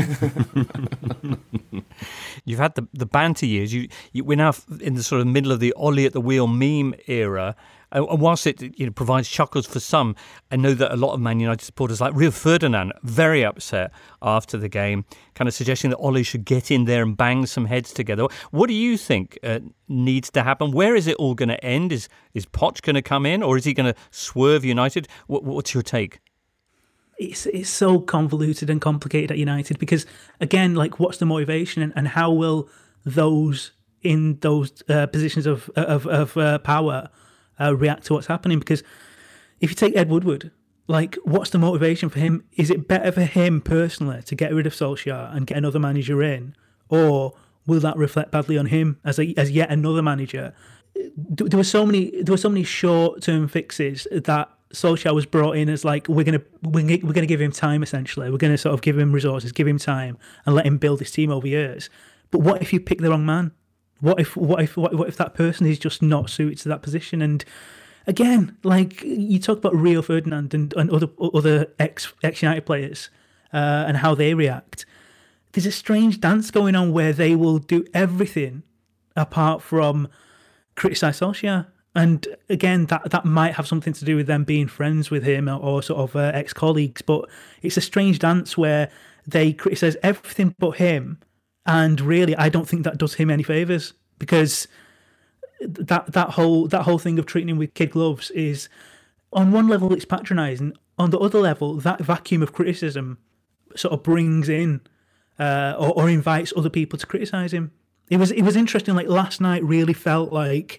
You've had the banter years. We're now in the sort of middle of the Ollie at the wheel meme era. And whilst it provides chuckles for some, I know that a lot of Man United supporters, like Rio Ferdinand, very upset after the game, kind of suggesting that Ollie should get in there and bang some heads together. What do you think needs to happen? Where is it all going to end? Is Poch going to come in, or is he going to swerve United? What's your take? It's so convoluted and complicated at United because, again, like, what's the motivation and how will those in those positions of power react to what's happening? Because if you take Ed Woodward, like, what's the motivation for him? Is it better for him personally to get rid of Solskjaer and get another manager in, or will that reflect badly on him as yet another manager? There were so many short-term fixes that Solskjaer was brought in as, like, we're gonna give him time. Essentially, we're gonna sort of give him resources, give him time, and let him build his team over years. But what if you pick the wrong man? What if that person is just not suited to that position? And again, like, you talk about Rio Ferdinand and other ex United players and how they react. There's a strange dance going on where they will do everything apart from criticise Solskjaer. And again, that might have something to do with them being friends with him or sort of ex-colleagues. But it's a strange dance where they criticise everything but him. And really, I don't think that does him any favours, because that whole thing of treating him with kid gloves is, on one level, it's patronising. On the other level, that vacuum of criticism sort of brings in or invites other people to criticise him. It was interesting. Like, last night really felt like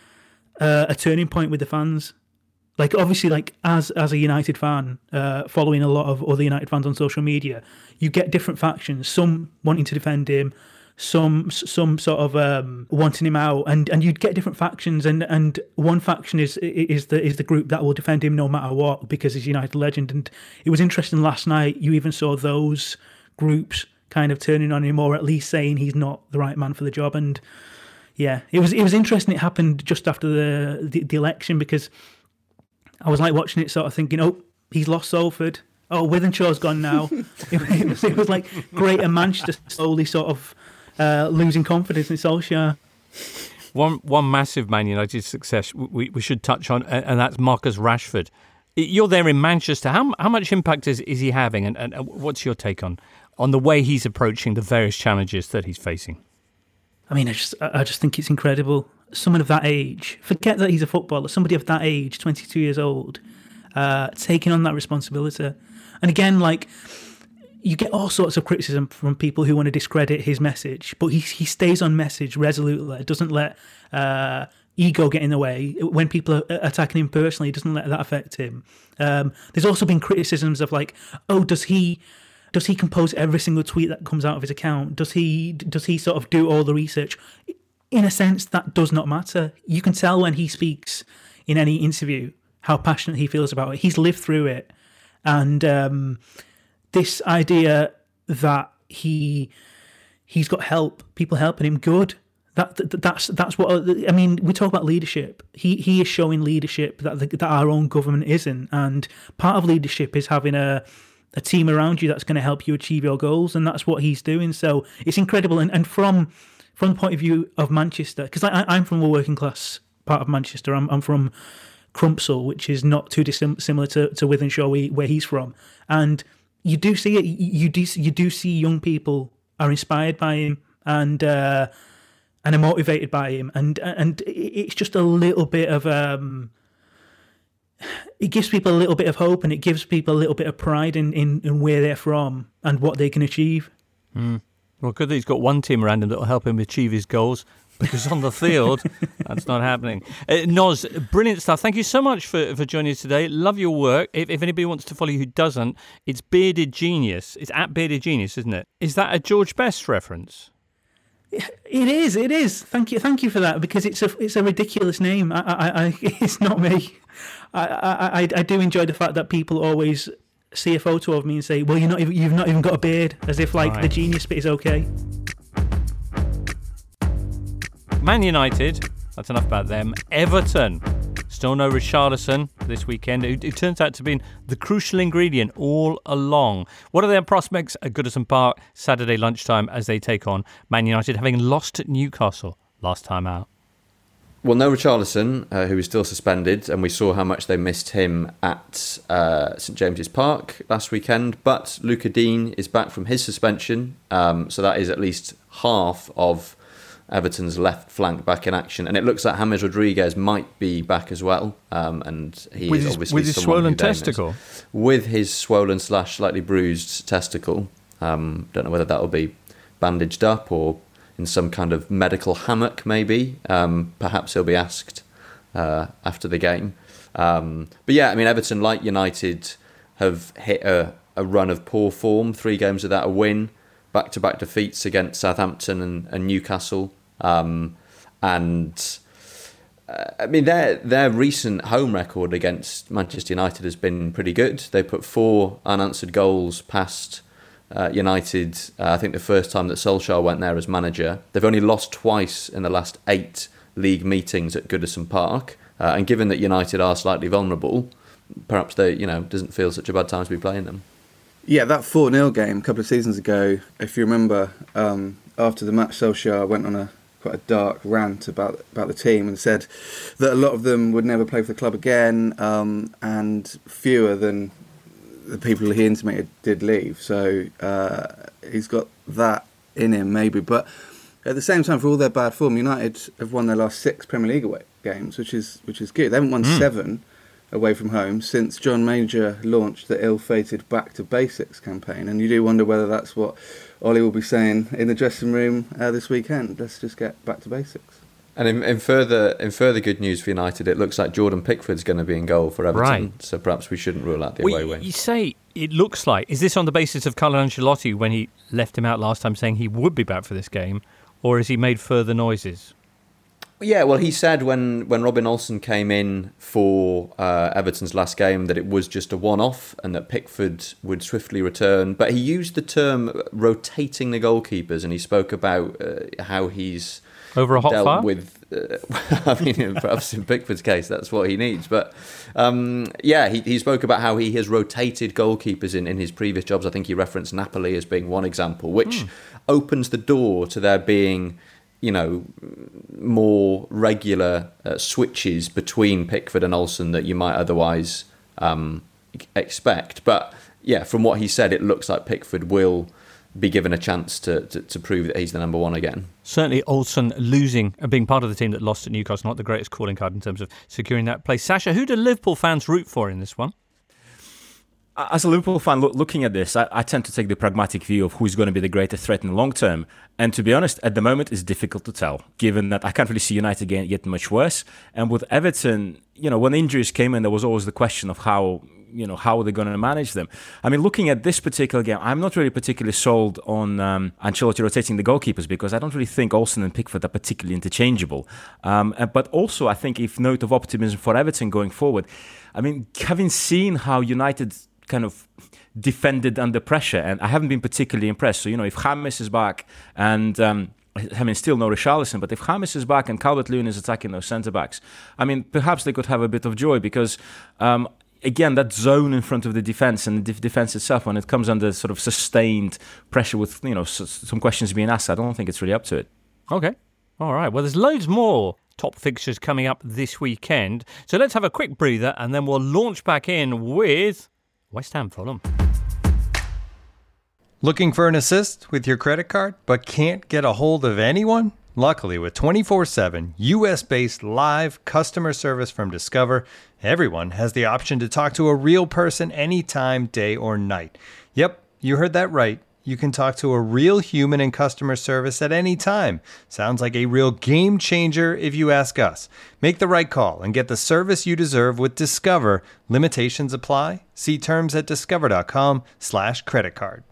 a turning point with the fans. Like, obviously, like, as a United fan, following a lot of other United fans on social media, you get different factions, some wanting to defend him, some sort of wanting him out, and you'd get different factions, and one faction is the group that will defend him no matter what because he's United legend. And it was interesting last night, you even saw those groups kind of turning on him, or at least saying he's not the right man for the job. And yeah, it was interesting. It happened just after the election, because I was like watching it, sort of thinking, oh, he's lost Salford. Oh, Wythenshawe's gone now. it was like Greater Manchester slowly sort of losing confidence in Solskjaer. One massive Man United success we should touch on, and that's Marcus Rashford. You're there in Manchester. How much impact is he having, and what's your take on the way he's approaching the various challenges that he's facing? I mean, I just think it's incredible. Someone of that age, forget that he's a footballer, somebody of that age, 22 years old, taking on that responsibility. And again, like, you get all sorts of criticism from people who want to discredit his message, but he stays on message resolutely. Doesn't let ego get in the way. When people are attacking him personally, he doesn't let that affect him. There's also been criticisms of, like, oh, does he compose every single tweet that comes out of his account? Does he sort of do all the research? In a sense, that does not matter. You can tell when he speaks in any interview how passionate he feels about it. He's lived through it. And this idea that he's got help, people helping him, good. That's what I mean. We talk about leadership. He is showing leadership that our own government isn't. And part of leadership is having a team around you that's going to help you achieve your goals, and that's what he's doing. So it's incredible. And from the point of view of Manchester, because I'm from a working class part of Manchester. I'm from Crumpsall, which is not too dissimilar to Wythenshawe, where he's from. And you do see it. You do see young people are inspired by him and are motivated by him. And it's just a little bit of it gives people a little bit of hope, and it gives people a little bit of pride in where they're from and what they can achieve. Well, good that he's got one team around him that will help him achieve his goals, because on the field, that's not happening. Noz, brilliant stuff. Thank you so much for joining us today. Love your work. If anybody wants to follow you who doesn't, it's Bearded Genius. It's at Bearded Genius, isn't it? Is that a George Best reference? It is. Thank you for that, because it's a ridiculous name. It's not me. I do enjoy the fact that people always see a photo of me and say, "Well, you've not even got a beard," as if like the genius bit is okay. Man United, that's enough about them. Everton, still no Richarlison this weekend. It turns out to be the crucial ingredient all along. What are their prospects at Goodison Park Saturday lunchtime as they take on Man United, having lost at Newcastle last time out? Well, no Richarlison, who is still suspended, and we saw how much they missed him at St James's Park last weekend. But Luca Dean is back from his suspension, so that is at least half of Everton's left flank back in action, and it looks like James Rodriguez might be back as well. And he is obviously with his swollen testicle, with his swollen / slightly bruised testicle. Don't know whether that will be bandaged up or in some kind of medical hammock, maybe. Perhaps he'll be asked after the game. But yeah, I mean, Everton, like United, have hit a run of poor form. 3 games of that a win, back-to-back defeats against Southampton and Newcastle. I mean, their recent home record against Manchester United has been pretty good. They put 4 unanswered goals past United, I think the first time that Solskjaer went there as manager. They've only lost twice in the last 8 league meetings at Goodison Park. And given that United are slightly vulnerable, perhaps they, doesn't feel such a bad time to be playing them. Yeah, that 4-0 game a couple of seasons ago, if you remember, after the match, Solskjaer went on quite a dark rant about the team and said that a lot of them would never play for the club again, and fewer than the people he intimated did leave. So he's got that in him, maybe. But at the same time, for all their bad form, United have won their last 6 Premier League away games, which is good. They haven't won 7 away from home since John Major launched the ill-fated Back to Basics campaign, and you do wonder whether that's what Ollie will be saying in the dressing room this weekend. Let's just get back to basics. And in further good news for United, it looks like Jordan Pickford's going to be in goal for Everton, right. So perhaps we shouldn't rule out the away win. You say it looks like. Is this on the basis of Carlo Ancelotti when he left him out last time saying he would be back for this game, or has he made further noises? Yeah, well, he said when Robin Olsen came in for Everton's last game that it was just a one-off and that Pickford would swiftly return. But he used the term rotating the goalkeepers, and he spoke about how he's over a hot dealt fire with. I mean, perhaps in Pickford's case, that's what he needs. But he spoke about how he has rotated goalkeepers in his previous jobs. I think he referenced Napoli as being one example, which opens the door to there being, more regular switches between Pickford and Olsen that you might otherwise expect. But yeah, from what he said, it looks like Pickford will be given a chance to prove that he's the number one again. Certainly Olsen losing and being part of the team that lost at Newcastle, not the greatest calling card in terms of securing that place. Sasha, who do Liverpool fans root for in this one? As a Liverpool fan, looking at this, I tend to take the pragmatic view of who's going to be the greatest threat in the long term. And to be honest, at the moment, it's difficult to tell, given that I can't really see United get much worse. And with Everton, when injuries came in, there was always the question of how are they going to manage them? I mean, looking at this particular game, I'm not really particularly sold on Ancelotti rotating the goalkeepers, because I don't really think Olsen and Pickford are particularly interchangeable. But also, I think if note of optimism for Everton going forward, I mean, having seen how United kind of defended under pressure, and I haven't been particularly impressed. So, if James is back and still no Richarlison, but if James is back and Calvert-Lewin is attacking those centre-backs, I mean, perhaps they could have a bit of joy, because again, that zone in front of the defence and the defence itself, when it comes under sort of sustained pressure with, some questions being asked, I don't think it's really up to it. Okay. All right. Well, there's loads more top fixtures coming up this weekend. So let's have a quick breather and then we'll launch back in with West Ham Fulham. Looking for an assist with your credit card but can't get a hold of anyone? Luckily, with 24/7 US-based live customer service from Discover, everyone has the option to talk to a real person anytime, day or night. Yep, you heard that right. You can talk to a real human in customer service at any time. Sounds like a real game changer if you ask us. Make the right call and get the service you deserve with Discover. Limitations apply. See terms at discover.com/creditcard.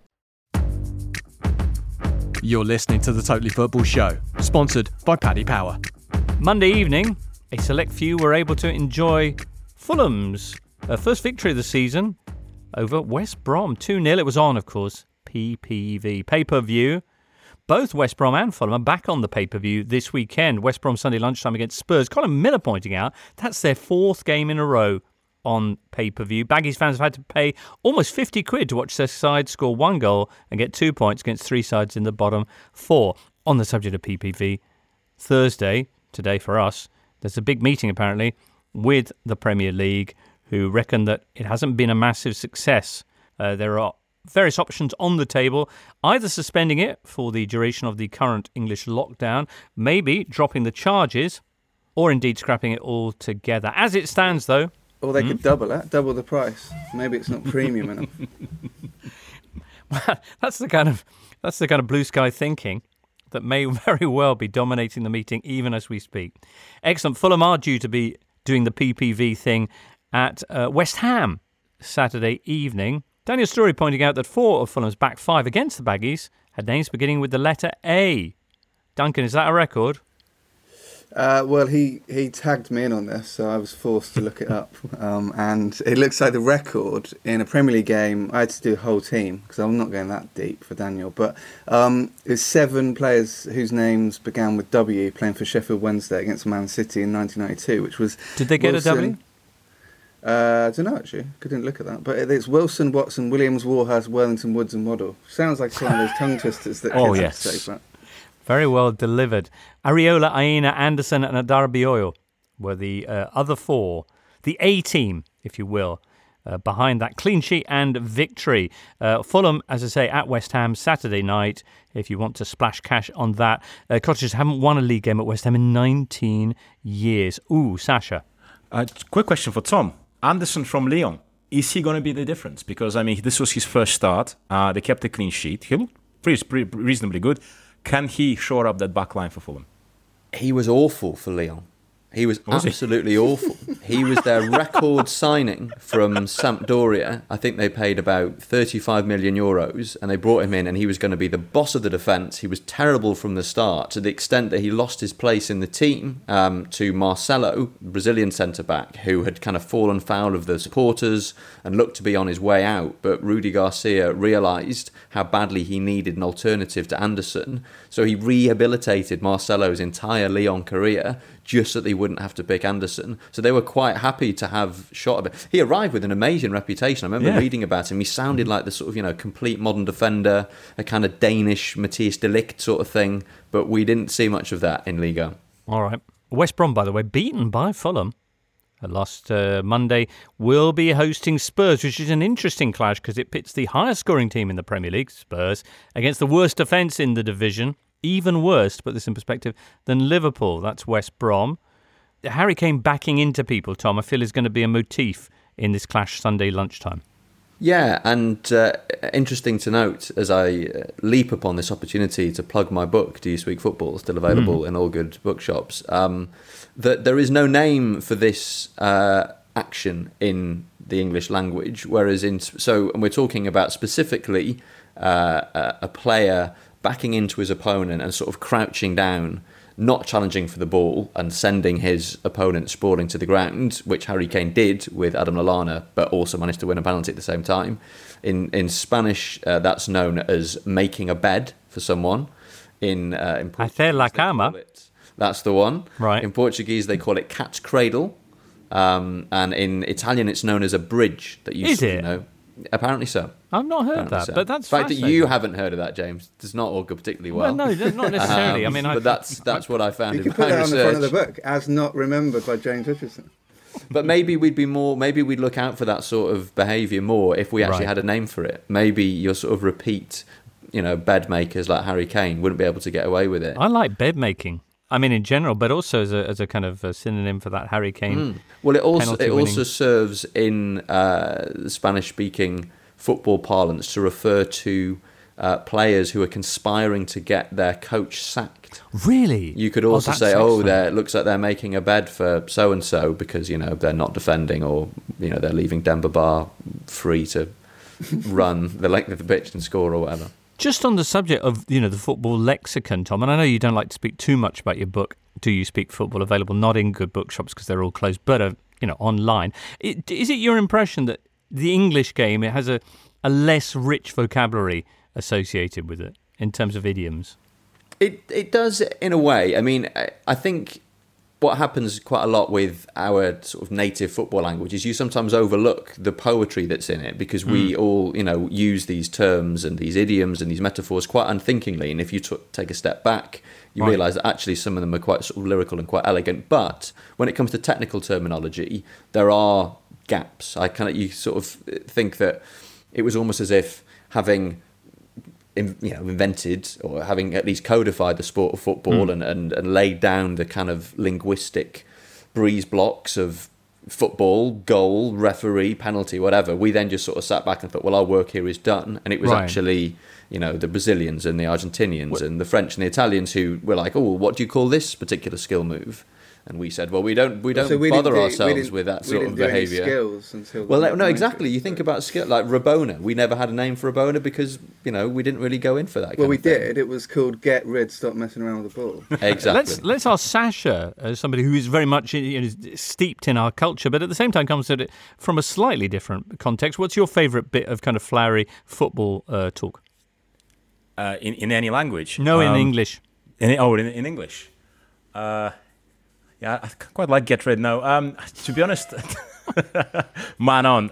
You're listening to the Totally Football Show, sponsored by Paddy Power. Monday evening, a select few were able to enjoy Fulham's first victory of the season over West Brom. 2-0. It was on, of course, PPV, pay-per-view. Both West Brom and Fulham are back on the pay-per-view this weekend. West Brom Sunday lunchtime against Spurs. Colin Miller pointing out that's their 4th game in a row on pay-per-view. Baggies fans have had to pay almost 50 quid to watch their side score 1 goal and get 2 points against 3 sides in the bottom 4. On the subject of PPV, Thursday, today for us, there's a big meeting apparently with the Premier League, who reckon that it hasn't been a massive success. There are various options on the table, either suspending it for the duration of the current English lockdown, maybe dropping the charges, or indeed scrapping it altogether. As it stands, though... Or they could double the price. Maybe it's not premium enough. Well, that's the kind of blue sky thinking that may very well be dominating the meeting even as we speak. Excellent. Fulham are due to be doing the PPV thing at West Ham Saturday evening. Daniel Story pointing out that 4 of Fulham's back 5 against the Baggies had names beginning with the letter A. Duncan, is that a record? Well, he tagged me in on this, so I was forced to look it up. And it looks like the record in a Premier League game, I had to do a whole team, because I'm not going that deep for Daniel, but it's 7 players whose names began with W playing for Sheffield Wednesday against Man City in 1992, which was... Did they get Wilson, a W? I don't know, actually. I didn't look at that. But it's Wilson, Watson, Williams, Warhurst, Worthington, Woods and Waddle. Sounds like some of those tongue twisters that kids have to say, but... Very well delivered. Areola, Aina, Anderson and Adarbioyo were the other 4. The A team, if you will, behind that clean sheet and victory. Fulham, as I say, at West Ham Saturday night, if you want to splash cash on that. Cottagers haven't won a league game at West Ham in 19 years. Ooh, Sasha. Quick question for Tom. Anderson from Lyon, is he going to be the difference? Because, I mean, this was his first start. They kept a clean sheet. He looked pretty reasonably good. Can he shore up that back line for Fulham? He was awful for Lyon. He was absolutely awful. He was their record signing from Sampdoria. I think they paid about 35 million euros and they brought him in and he was going to be the boss of the defence. He was terrible from the start to the extent that he lost his place in the team to Marcelo, Brazilian centre-back, who had kind of fallen foul of the supporters and looked to be on his way out. But Rudi Garcia realised how badly he needed an alternative to Anderson. So he rehabilitated Marcelo's entire Lyon career just so they wouldn't have to pick Anderson. So they were quite happy to have shot of it. He arrived with an amazing reputation. I remember reading about him. He sounded like the sort of, complete modern defender, a kind of Danish Matthias de Ligt sort of thing. But we didn't see much of that in Liga. All right. West Brom, by the way, beaten by Fulham last Monday, will be hosting Spurs, which is an interesting clash because it pits the highest scoring team in the Premier League, Spurs, against the worst defence in the division. Even worse, to put this in perspective, than Liverpool. That's West Brom. Harry Kane backing into people, Tom, I feel is going to be a motif in this clash Sunday lunchtime. Yeah, and interesting to note as I leap upon this opportunity to plug my book, Do You Speak Football, still available in all good bookshops, that there is no name for this action in the English language, whereas and we're talking about specifically a player backing into his opponent and sort of crouching down, not challenging for the ball and sending his opponent sprawling to the ground, which Harry Kane did with Adam Lallana, but also managed to win a penalty at the same time. In Spanish, that's known as making a bed for someone. In Hacer la cama. That's the one. Right. In Portuguese, they call it cat's cradle. And in Italian, it's known as a bridge. That you Is it? Apparently so. I've not heard that, but that's the fact that fascinating. you haven't heard of that, James, does not all go particularly well. Well, no, not necessarily. But that's what I found You in could put my that on the front of the research. book, as not remembered by James Richardson. But maybe we'd look out for that sort of behaviour more if we actually had a name for it. Maybe your sort of repeat bed makers like Harry Kane wouldn't be able to get away with it. I like bed making. I mean, in general, but also as a kind of a synonym for that Harry Kane. Well, it also serves in Spanish-speaking football parlance to refer to players who are conspiring to get their coach sacked. Really? You could also say, it looks like they're making a bed for so and so because they're not defending, or they're leaving Demba Ba free to run the length of the pitch and score or whatever. Just on the subject of, the football lexicon, Tom, and I know you don't like to speak too much about your book, Do You Speak Football, available not in good bookshops because they're all closed, but, online. Is it your impression that the English game, it has a less rich vocabulary associated with it in terms of idioms? It does in a way. I mean, I think what happens quite a lot with our sort of native football language is you sometimes overlook the poetry that's in it because we all, use these terms and these idioms and these metaphors quite unthinkingly. And if you take a step back, you realise that actually some of them are quite sort of lyrical and quite elegant. But when it comes to technical terminology, there are gaps. You sort of think that it was almost as if having invented or having at least codified the sport of football and laid down the kind of linguistic breeze blocks of football, goal, referee, penalty, whatever, we then just sort of sat back and thought, well, our work here is done. And it was actually, the Brazilians and the Argentinians and the French and the Italians who were like, oh, what do you call this particular skill move? And we said, well, we don't bother ourselves with that sort of behaviour. Skills until exactly. You think about skill, like Rabona. We never had a name for Rabona because we didn't really go in for that. Well, we did. It was called "Get Rid, Stop Messing Around with the Ball." Exactly. Let's ask Sasha, as somebody who is very much steeped in our culture, but at the same time comes at it from a slightly different context. What's your favourite bit of kind of flowery football talk? In any language? No, in English. In English. Yeah, I quite like Get Rid now. To be honest, man on.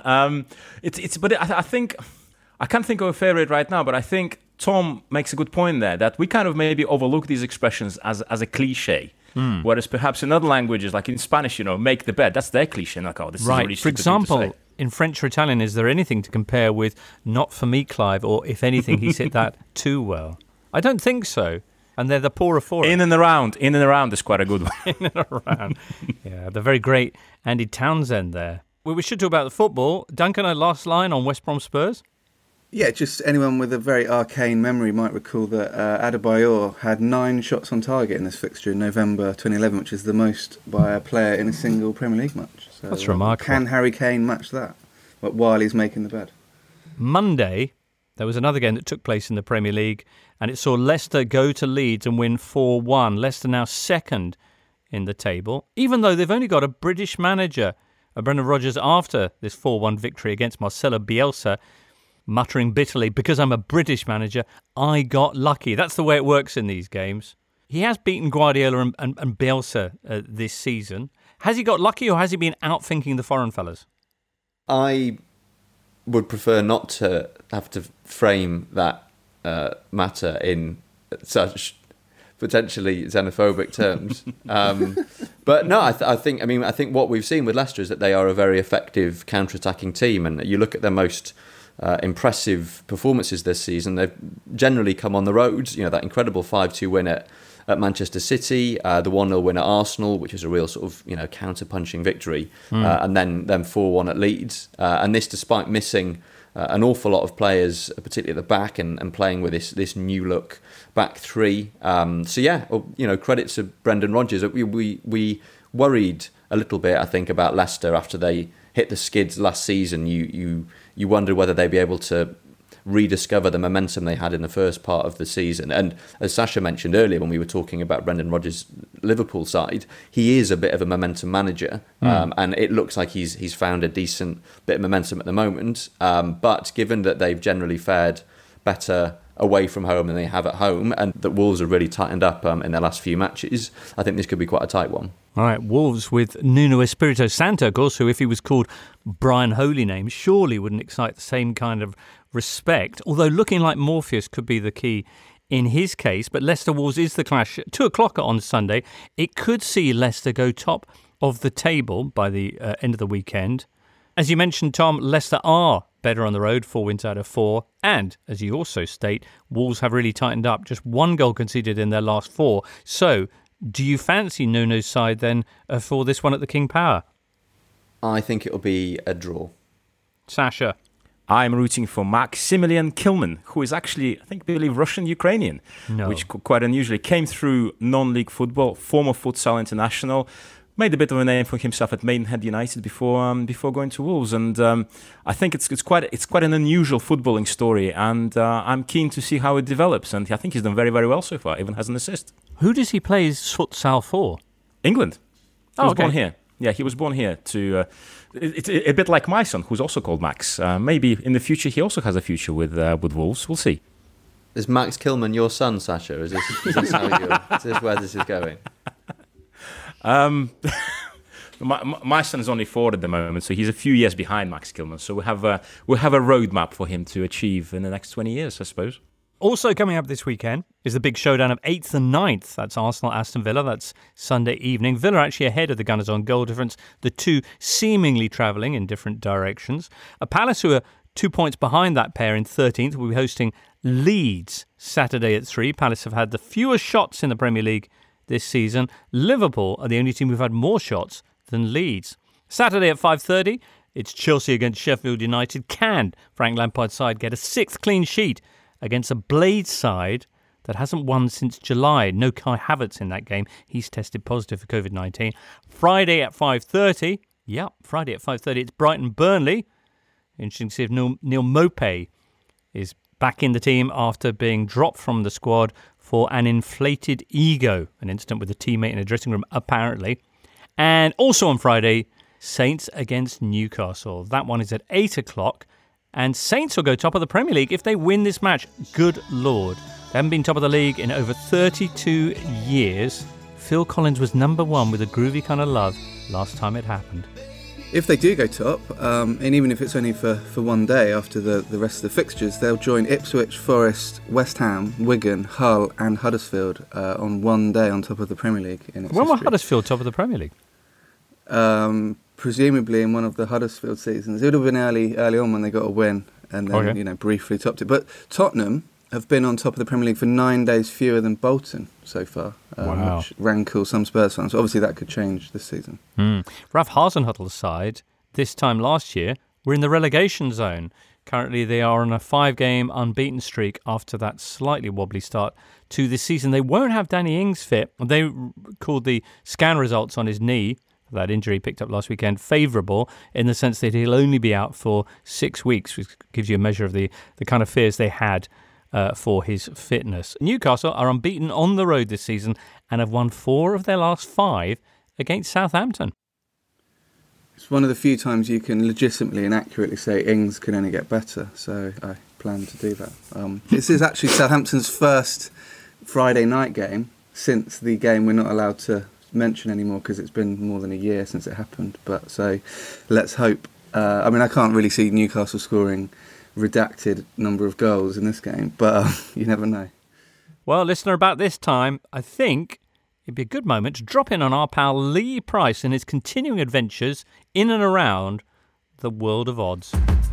I think I can't think of a favorite right now. But I think Tom makes a good point there that we kind of maybe overlook these expressions as a cliche. Whereas perhaps in other languages, like in Spanish, make the bed. That's their cliche. Like, this is really For example, in French or Italian, is there anything to compare with "not for me, Clive," or "if anything, he's hit that too well"? I don't think so. And they're the poorer for it. In and around is quite a good one. In and around. Yeah, the very great Andy Townsend there. Well, we should talk about the football. Duncan, a last line on West Brom Spurs? Yeah, just anyone with a very arcane memory might recall that Adebayor had 9 shots on target in this fixture in November 2011, which is the most by a player in a single Premier League match. So, that's remarkable. Can Harry Kane match that while he's making the bed? Monday, there was another game that took place in the Premier League, and it saw Leicester go to Leeds and win 4-1. Leicester now second in the table, even though they've only got a British manager. Brendan Rodgers, after this 4-1 victory against Marcelo Bielsa, muttering bitterly, because I'm a British manager, I got lucky. That's the way it works in these games. He has beaten Guardiola and Bielsa this season. Has he got lucky, or has he been outthinking the foreign fellas? I would prefer not to have to frame that matter in such potentially xenophobic terms, but no, I think what we've seen with Leicester is that they are a very effective counter-attacking team, and you look at their most impressive performances this season, they've generally come on the road. That incredible 5-2 win at Manchester City, the 1-0 win at Arsenal, which was a real sort of counter-punching victory, and then 4-1 at Leeds, and this despite missing an awful lot of players, particularly at the back, and playing with this new look back three. Credit to Brendan Rodgers. We worried a little bit, I think, about Leicester after they hit the skids last season. You wondered whether they'd be able to rediscover the momentum they had in the first part of the season. And as Sasha mentioned earlier, when we were talking about Brendan Rodgers' Liverpool side, he is a bit of a momentum manager, and it looks like he's found a decent bit of momentum at the moment. But given that they've generally fared better away from home than they have at home, and that Wolves have really tightened up in their last few matches, I think this could be quite a tight one. All right, Wolves with Nuno Espirito Santo, of course, who, if he was called Brian Holy-Name, surely wouldn't excite the same kind of respect, although looking like Morpheus could be the key in his case. But Leicester Wolves is the clash at 2 o'clock on Sunday. It could see Leicester go top of the table by the end of the weekend. As you mentioned, Tom, Leicester are better on the road, 4 wins out of 4. And, as you also state, Wolves have really tightened up. Just 1 goal conceded in their last 4. So, do you fancy Nuno's side then for this one at the King Power? I think it'll be a draw. Sasha? I'm rooting for Maximilian Kilman, who is actually, I believe, Russian-Ukrainian, which quite unusually came through non-league football, former futsal international, made a bit of a name for himself at Maidenhead United before going to Wolves, and I think it's quite an unusual footballing story, and I'm keen to see how it develops. And I think he's done very, very well so far. Even has an assist. Who does he play futsal for? England. He was born okay. here. Yeah, he was born here. It's a bit like my son, who's also called Max. Maybe in the future he also has a future with Wolves. We'll see. Is Max Kilman your son, Sasha? Is this how is this where this is going? My son is only 4 at the moment, so he's a few years behind Max Kilman. So we'll have a roadmap for him to achieve in the next 20 years, I suppose. Also coming up this weekend is the big showdown of 8th and 9th. That's Arsenal-Aston Villa. That's Sunday evening. Villa actually ahead of the Gunners on goal difference. The two seemingly travelling in different directions. A Palace, who are 2 points behind that pair in 13th, will be hosting Leeds Saturday at 3. Palace have had the fewest shots in the Premier League this season. Liverpool are the only team who've had more shots than Leeds. Saturday at 5:30, it's Chelsea against Sheffield United. Can Frank Lampard's side get a 6th clean sheet against a Blades side that hasn't won since July? No Kai Havertz in that game. He's tested positive for COVID-19. Friday at 5:30. Yep, Friday at 5:30. It's Brighton-Burnley. Interesting to see if Neil Maupay is back in the team after being dropped from the squad for an inflated ego. An incident with a teammate in a dressing room, apparently. And also on Friday, Saints against Newcastle. That one is at 8 o'clock. And Saints will go top of the Premier League if they win this match. Good Lord. They haven't been top of the league in over 32 years. Phil Collins was number 1 with a groovy kind of love last time it happened. If they do go top, and even if it's only for one day after the rest of the fixtures, they'll join Ipswich, Forest, West Ham, Wigan, Hull and Huddersfield on one day on top of the Premier League. When were Huddersfield top of the Premier League? Presumably in one of the Huddersfield seasons. It would have been early on when they got a win and then briefly topped it. But Tottenham have been on top of the Premier League for 9 days fewer than Bolton so far, which rankles some Spurs fans. Obviously that could change this season. Ralph Hasenhüttl's side, this time last year, were in the relegation zone. Currently they are on a 5-game unbeaten streak after that slightly wobbly start to this season. They won't have Danny Ings fit. They called the scan results on his knee, that injury picked up last weekend, favourable in the sense that he'll only be out for 6 weeks, which gives you a measure of the kind of fears they had for his fitness. Newcastle are unbeaten on the road this season and have won 4 of their last 5 against Southampton. It's one of the few times you can legitimately and accurately say Ings can only get better, so I plan to do that. This is actually Southampton's first Friday night game since the game we're not allowed to mention anymore because it's been more than a year since it happened. But so let's hope. I can't really see Newcastle scoring redacted number of goals in this game, but you never know. Well, listener, about this time, I think it'd be a good moment to drop in on our pal Lee Price and his continuing adventures in and around the world of odds.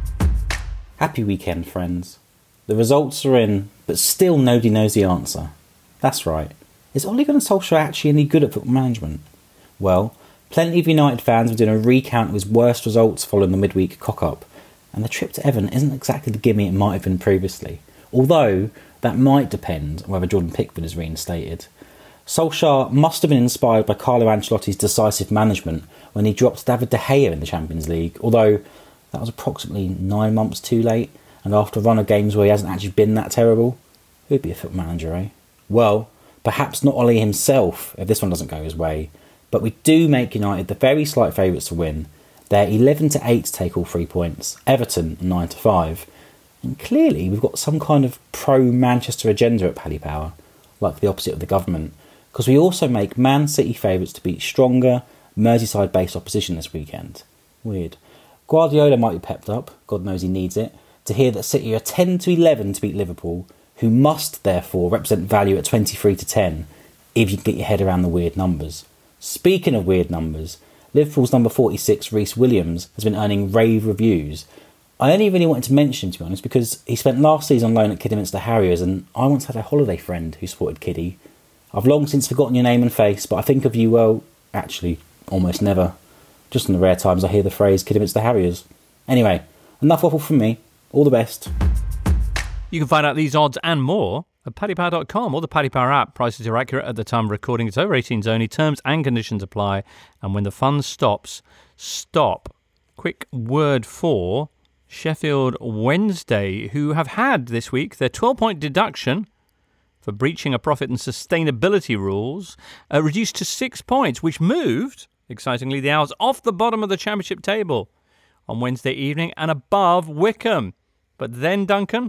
Happy weekend, friends. The results are in, but still nobody knows the answer. That's right. Is Ole Gunnar Solskjaer actually any good at football management? Well, plenty of United fans were doing a recount of his worst results following the midweek cock-up, and the trip to Everton isn't exactly the gimme it might have been previously, although that might depend on whether Jordan Pickford is reinstated. Solskjaer must have been inspired by Carlo Ancelotti's decisive management when he dropped David De Gea in the Champions League, although that was approximately 9 months too late, and after a run of games where he hasn't actually been that terrible. Who'd be a football manager, eh? Well, perhaps not Ole himself if this one doesn't go his way, but we do make United the very slight favourites to win. They're 11-8 to take all 3 points, Everton 9-5, and clearly we've got some kind of pro-Manchester agenda at Paddy Power, like the opposite of the government, because we also make Man City favourites to beat stronger, Merseyside-based opposition this weekend. Weird. Guardiola might be pepped up, God knows he needs it, to hear that City are 10-11 to beat Liverpool, who must therefore represent value at 23-10 if you can get your head around the weird numbers. Speaking of weird numbers, Liverpool's number 46, Reece Williams, has been earning rave reviews. I only really wanted to mention him, to be honest, because he spent last season on loan at Kidderminster Harriers, and I once had a holiday friend who supported Kiddy. I've long since forgotten your name and face, but I think of you, well, actually, almost never. Just in the rare times I hear the phrase Kidderminster Harriers. Anyway, enough waffle from me. All the best. You can find out these odds and more at paddypower.com or the Paddy Power app. Prices are accurate at the time of recording. It's over 18s only. Terms and conditions apply. And when the fun stops, stop. Quick word for Sheffield Wednesday, who have had this week their 12-point deduction for breaching a profit and sustainability rules reduced to 6 points, which moved, excitingly, the Owls off the bottom of the championship table on Wednesday evening and above Wycombe. But then, Duncan?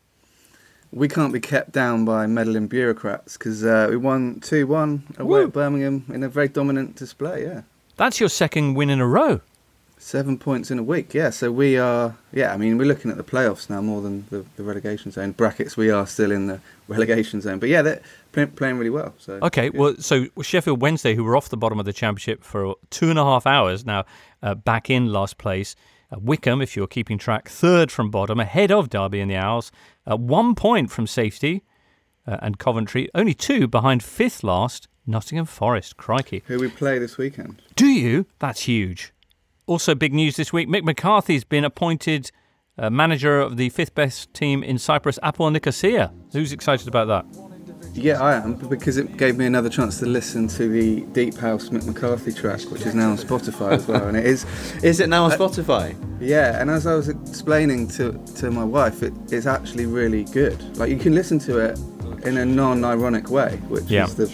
We can't be kept down by meddling bureaucrats because we won 2-1 away at Birmingham in a very dominant display, yeah. That's your second win in a row. 7 points in a week, yeah. So we are, I mean, we're looking at the playoffs now more than the relegation zone. Brackets, we are still in the relegation zone. But yeah, they're playing really well. So okay, good. Well, so Sheffield Wednesday, who were off the bottom of the championship for 2.5 hours, now back in last place. Wycombe, if you're keeping track, third from bottom, ahead of Derby and the Owls. 1 point from safety and Coventry, only 2 behind fifth last, Nottingham Forest. Crikey. Who we play this weekend. Do you? That's huge. Also big news this week, Mick McCarthy's been appointed manager of the fifth best team in Cyprus, Apple Nicosia. Who's excited about that? Yeah, I am, because it gave me another chance to listen to the Deep House Mick McCarthy track, which is now on Spotify as well. And it is. Is it now on Spotify? Yeah, and as I was explaining to my wife, it's actually really good. Like, you can listen to it in a non-ironic way, which is the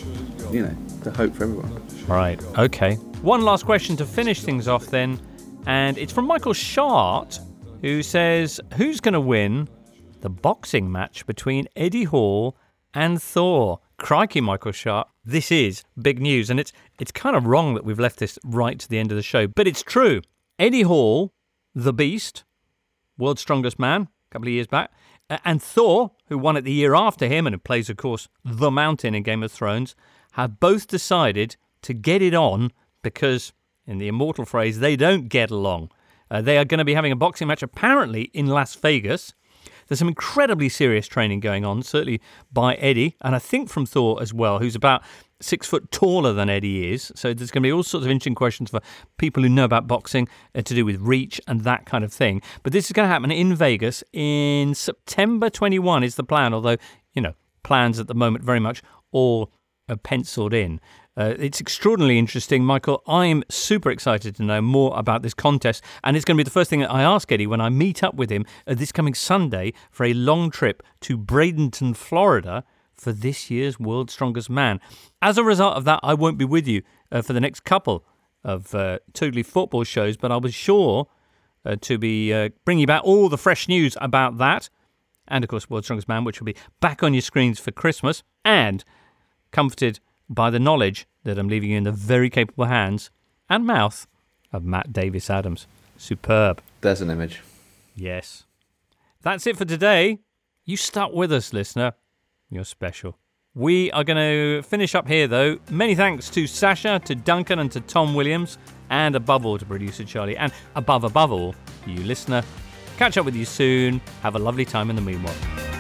hope for everyone. Right, okay. One last question to finish things off then, and it's from Michael Shart, who says, who's going to win the boxing match between Eddie Hall and Thor? Crikey, Michael Shart. This is big news, and it's kind of wrong that we've left this right to the end of the show, but it's true. Eddie Hall, the Beast, World's Strongest Man, a couple of years back, and Thor, who won it the year after him, and who plays, of course, the Mountain in Game of Thrones, have both decided to get it on because, in the immortal phrase, they don't get along. They are going to be having a boxing match apparently in Las Vegas. There's some incredibly serious training going on, certainly by Eddie, and I think from Thor as well, who's about 6 foot taller than Eddie is. So there's going to be all sorts of interesting questions for people who know about boxing to do with reach and that kind of thing. But this is going to happen in Vegas in September 21 is the plan, although, plans at the moment very much all penciled in. It's extraordinarily interesting, Michael. I'm super excited to know more about this contest, and it's going to be the first thing that I ask Eddie when I meet up with him this coming Sunday for a long trip to Bradenton, Florida, for this year's World's Strongest Man. As a result of that, I won't be with you for the next couple of Totally Football shows, but I'll be sure to be bringing you back all the fresh news about that, and of course World's Strongest Man, which will be back on your screens for Christmas, and comforted by the knowledge that I'm leaving you in the very capable hands and mouth of Matt Davis Adams. Superb. There's an image. Yes. That's it for today. You stuck with us, listener. You're special. We are going to finish up here, though. Many thanks to Sasha, to Duncan, and to Tom Williams, and above all to producer Charlie, and above all, you listener. Catch up with you soon. Have a lovely time in the meanwhile.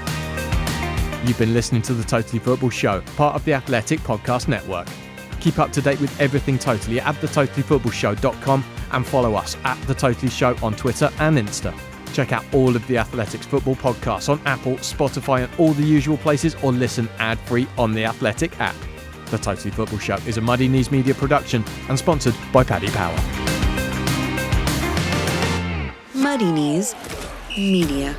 You've been listening to The Totally Football Show, part of the Athletic Podcast Network. Keep up to date with everything Totally at thetotallyfootballshow.com and follow us at The Totally Show on Twitter and Insta. Check out all of the Athletics football podcasts on Apple, Spotify and all the usual places, or listen ad-free on the Athletic app. The Totally Football Show is a Muddy Knees Media production and sponsored by Paddy Power. Muddy Knees Media.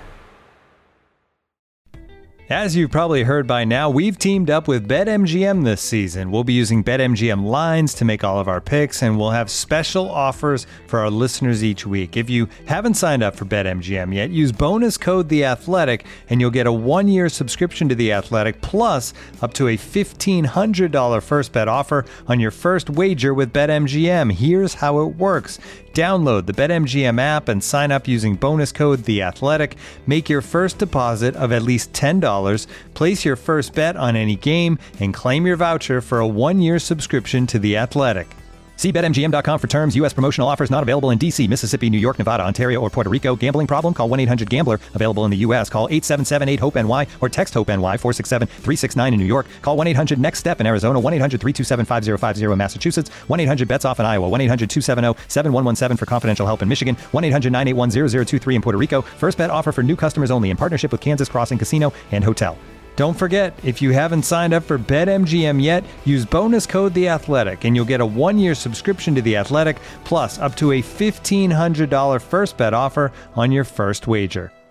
As you've probably heard by now, we've teamed up with BetMGM this season. We'll be using BetMGM lines to make all of our picks, and we'll have special offers for our listeners each week. If you haven't signed up for BetMGM yet, use bonus code The Athletic, and you'll get a 1-year subscription to The Athletic, plus up to a $1,500 first bet offer on your first wager with BetMGM. Here's how it works. Download the BetMGM app and sign up using bonus code The Athletic. Make your first deposit of at least $10, place your first bet on any game, and claim your voucher for a 1-year subscription to The Athletic. See BetMGM.com for terms. U.S. promotional offers not available in D.C., Mississippi, New York, Nevada, Ontario, or Puerto Rico. Gambling problem? Call 1-800-GAMBLER. Available in the U.S. Call 877-8-HOPE-NY or text HOPE-NY 467-369 in New York. Call 1-800-NEXT-STEP in Arizona. 1-800-327-5050 in Massachusetts. 1-800-BETS-OFF in Iowa. 1-800-270-7117 for confidential help in Michigan. 1-800-981-0023 in Puerto Rico. First bet offer for new customers only in partnership with Kansas Crossing Casino and Hotel. Don't forget, if you haven't signed up for BetMGM yet, use bonus code The Athletic, and you'll get a 1-year subscription to The Athletic, plus up to a $1,500 first bet offer on your first wager.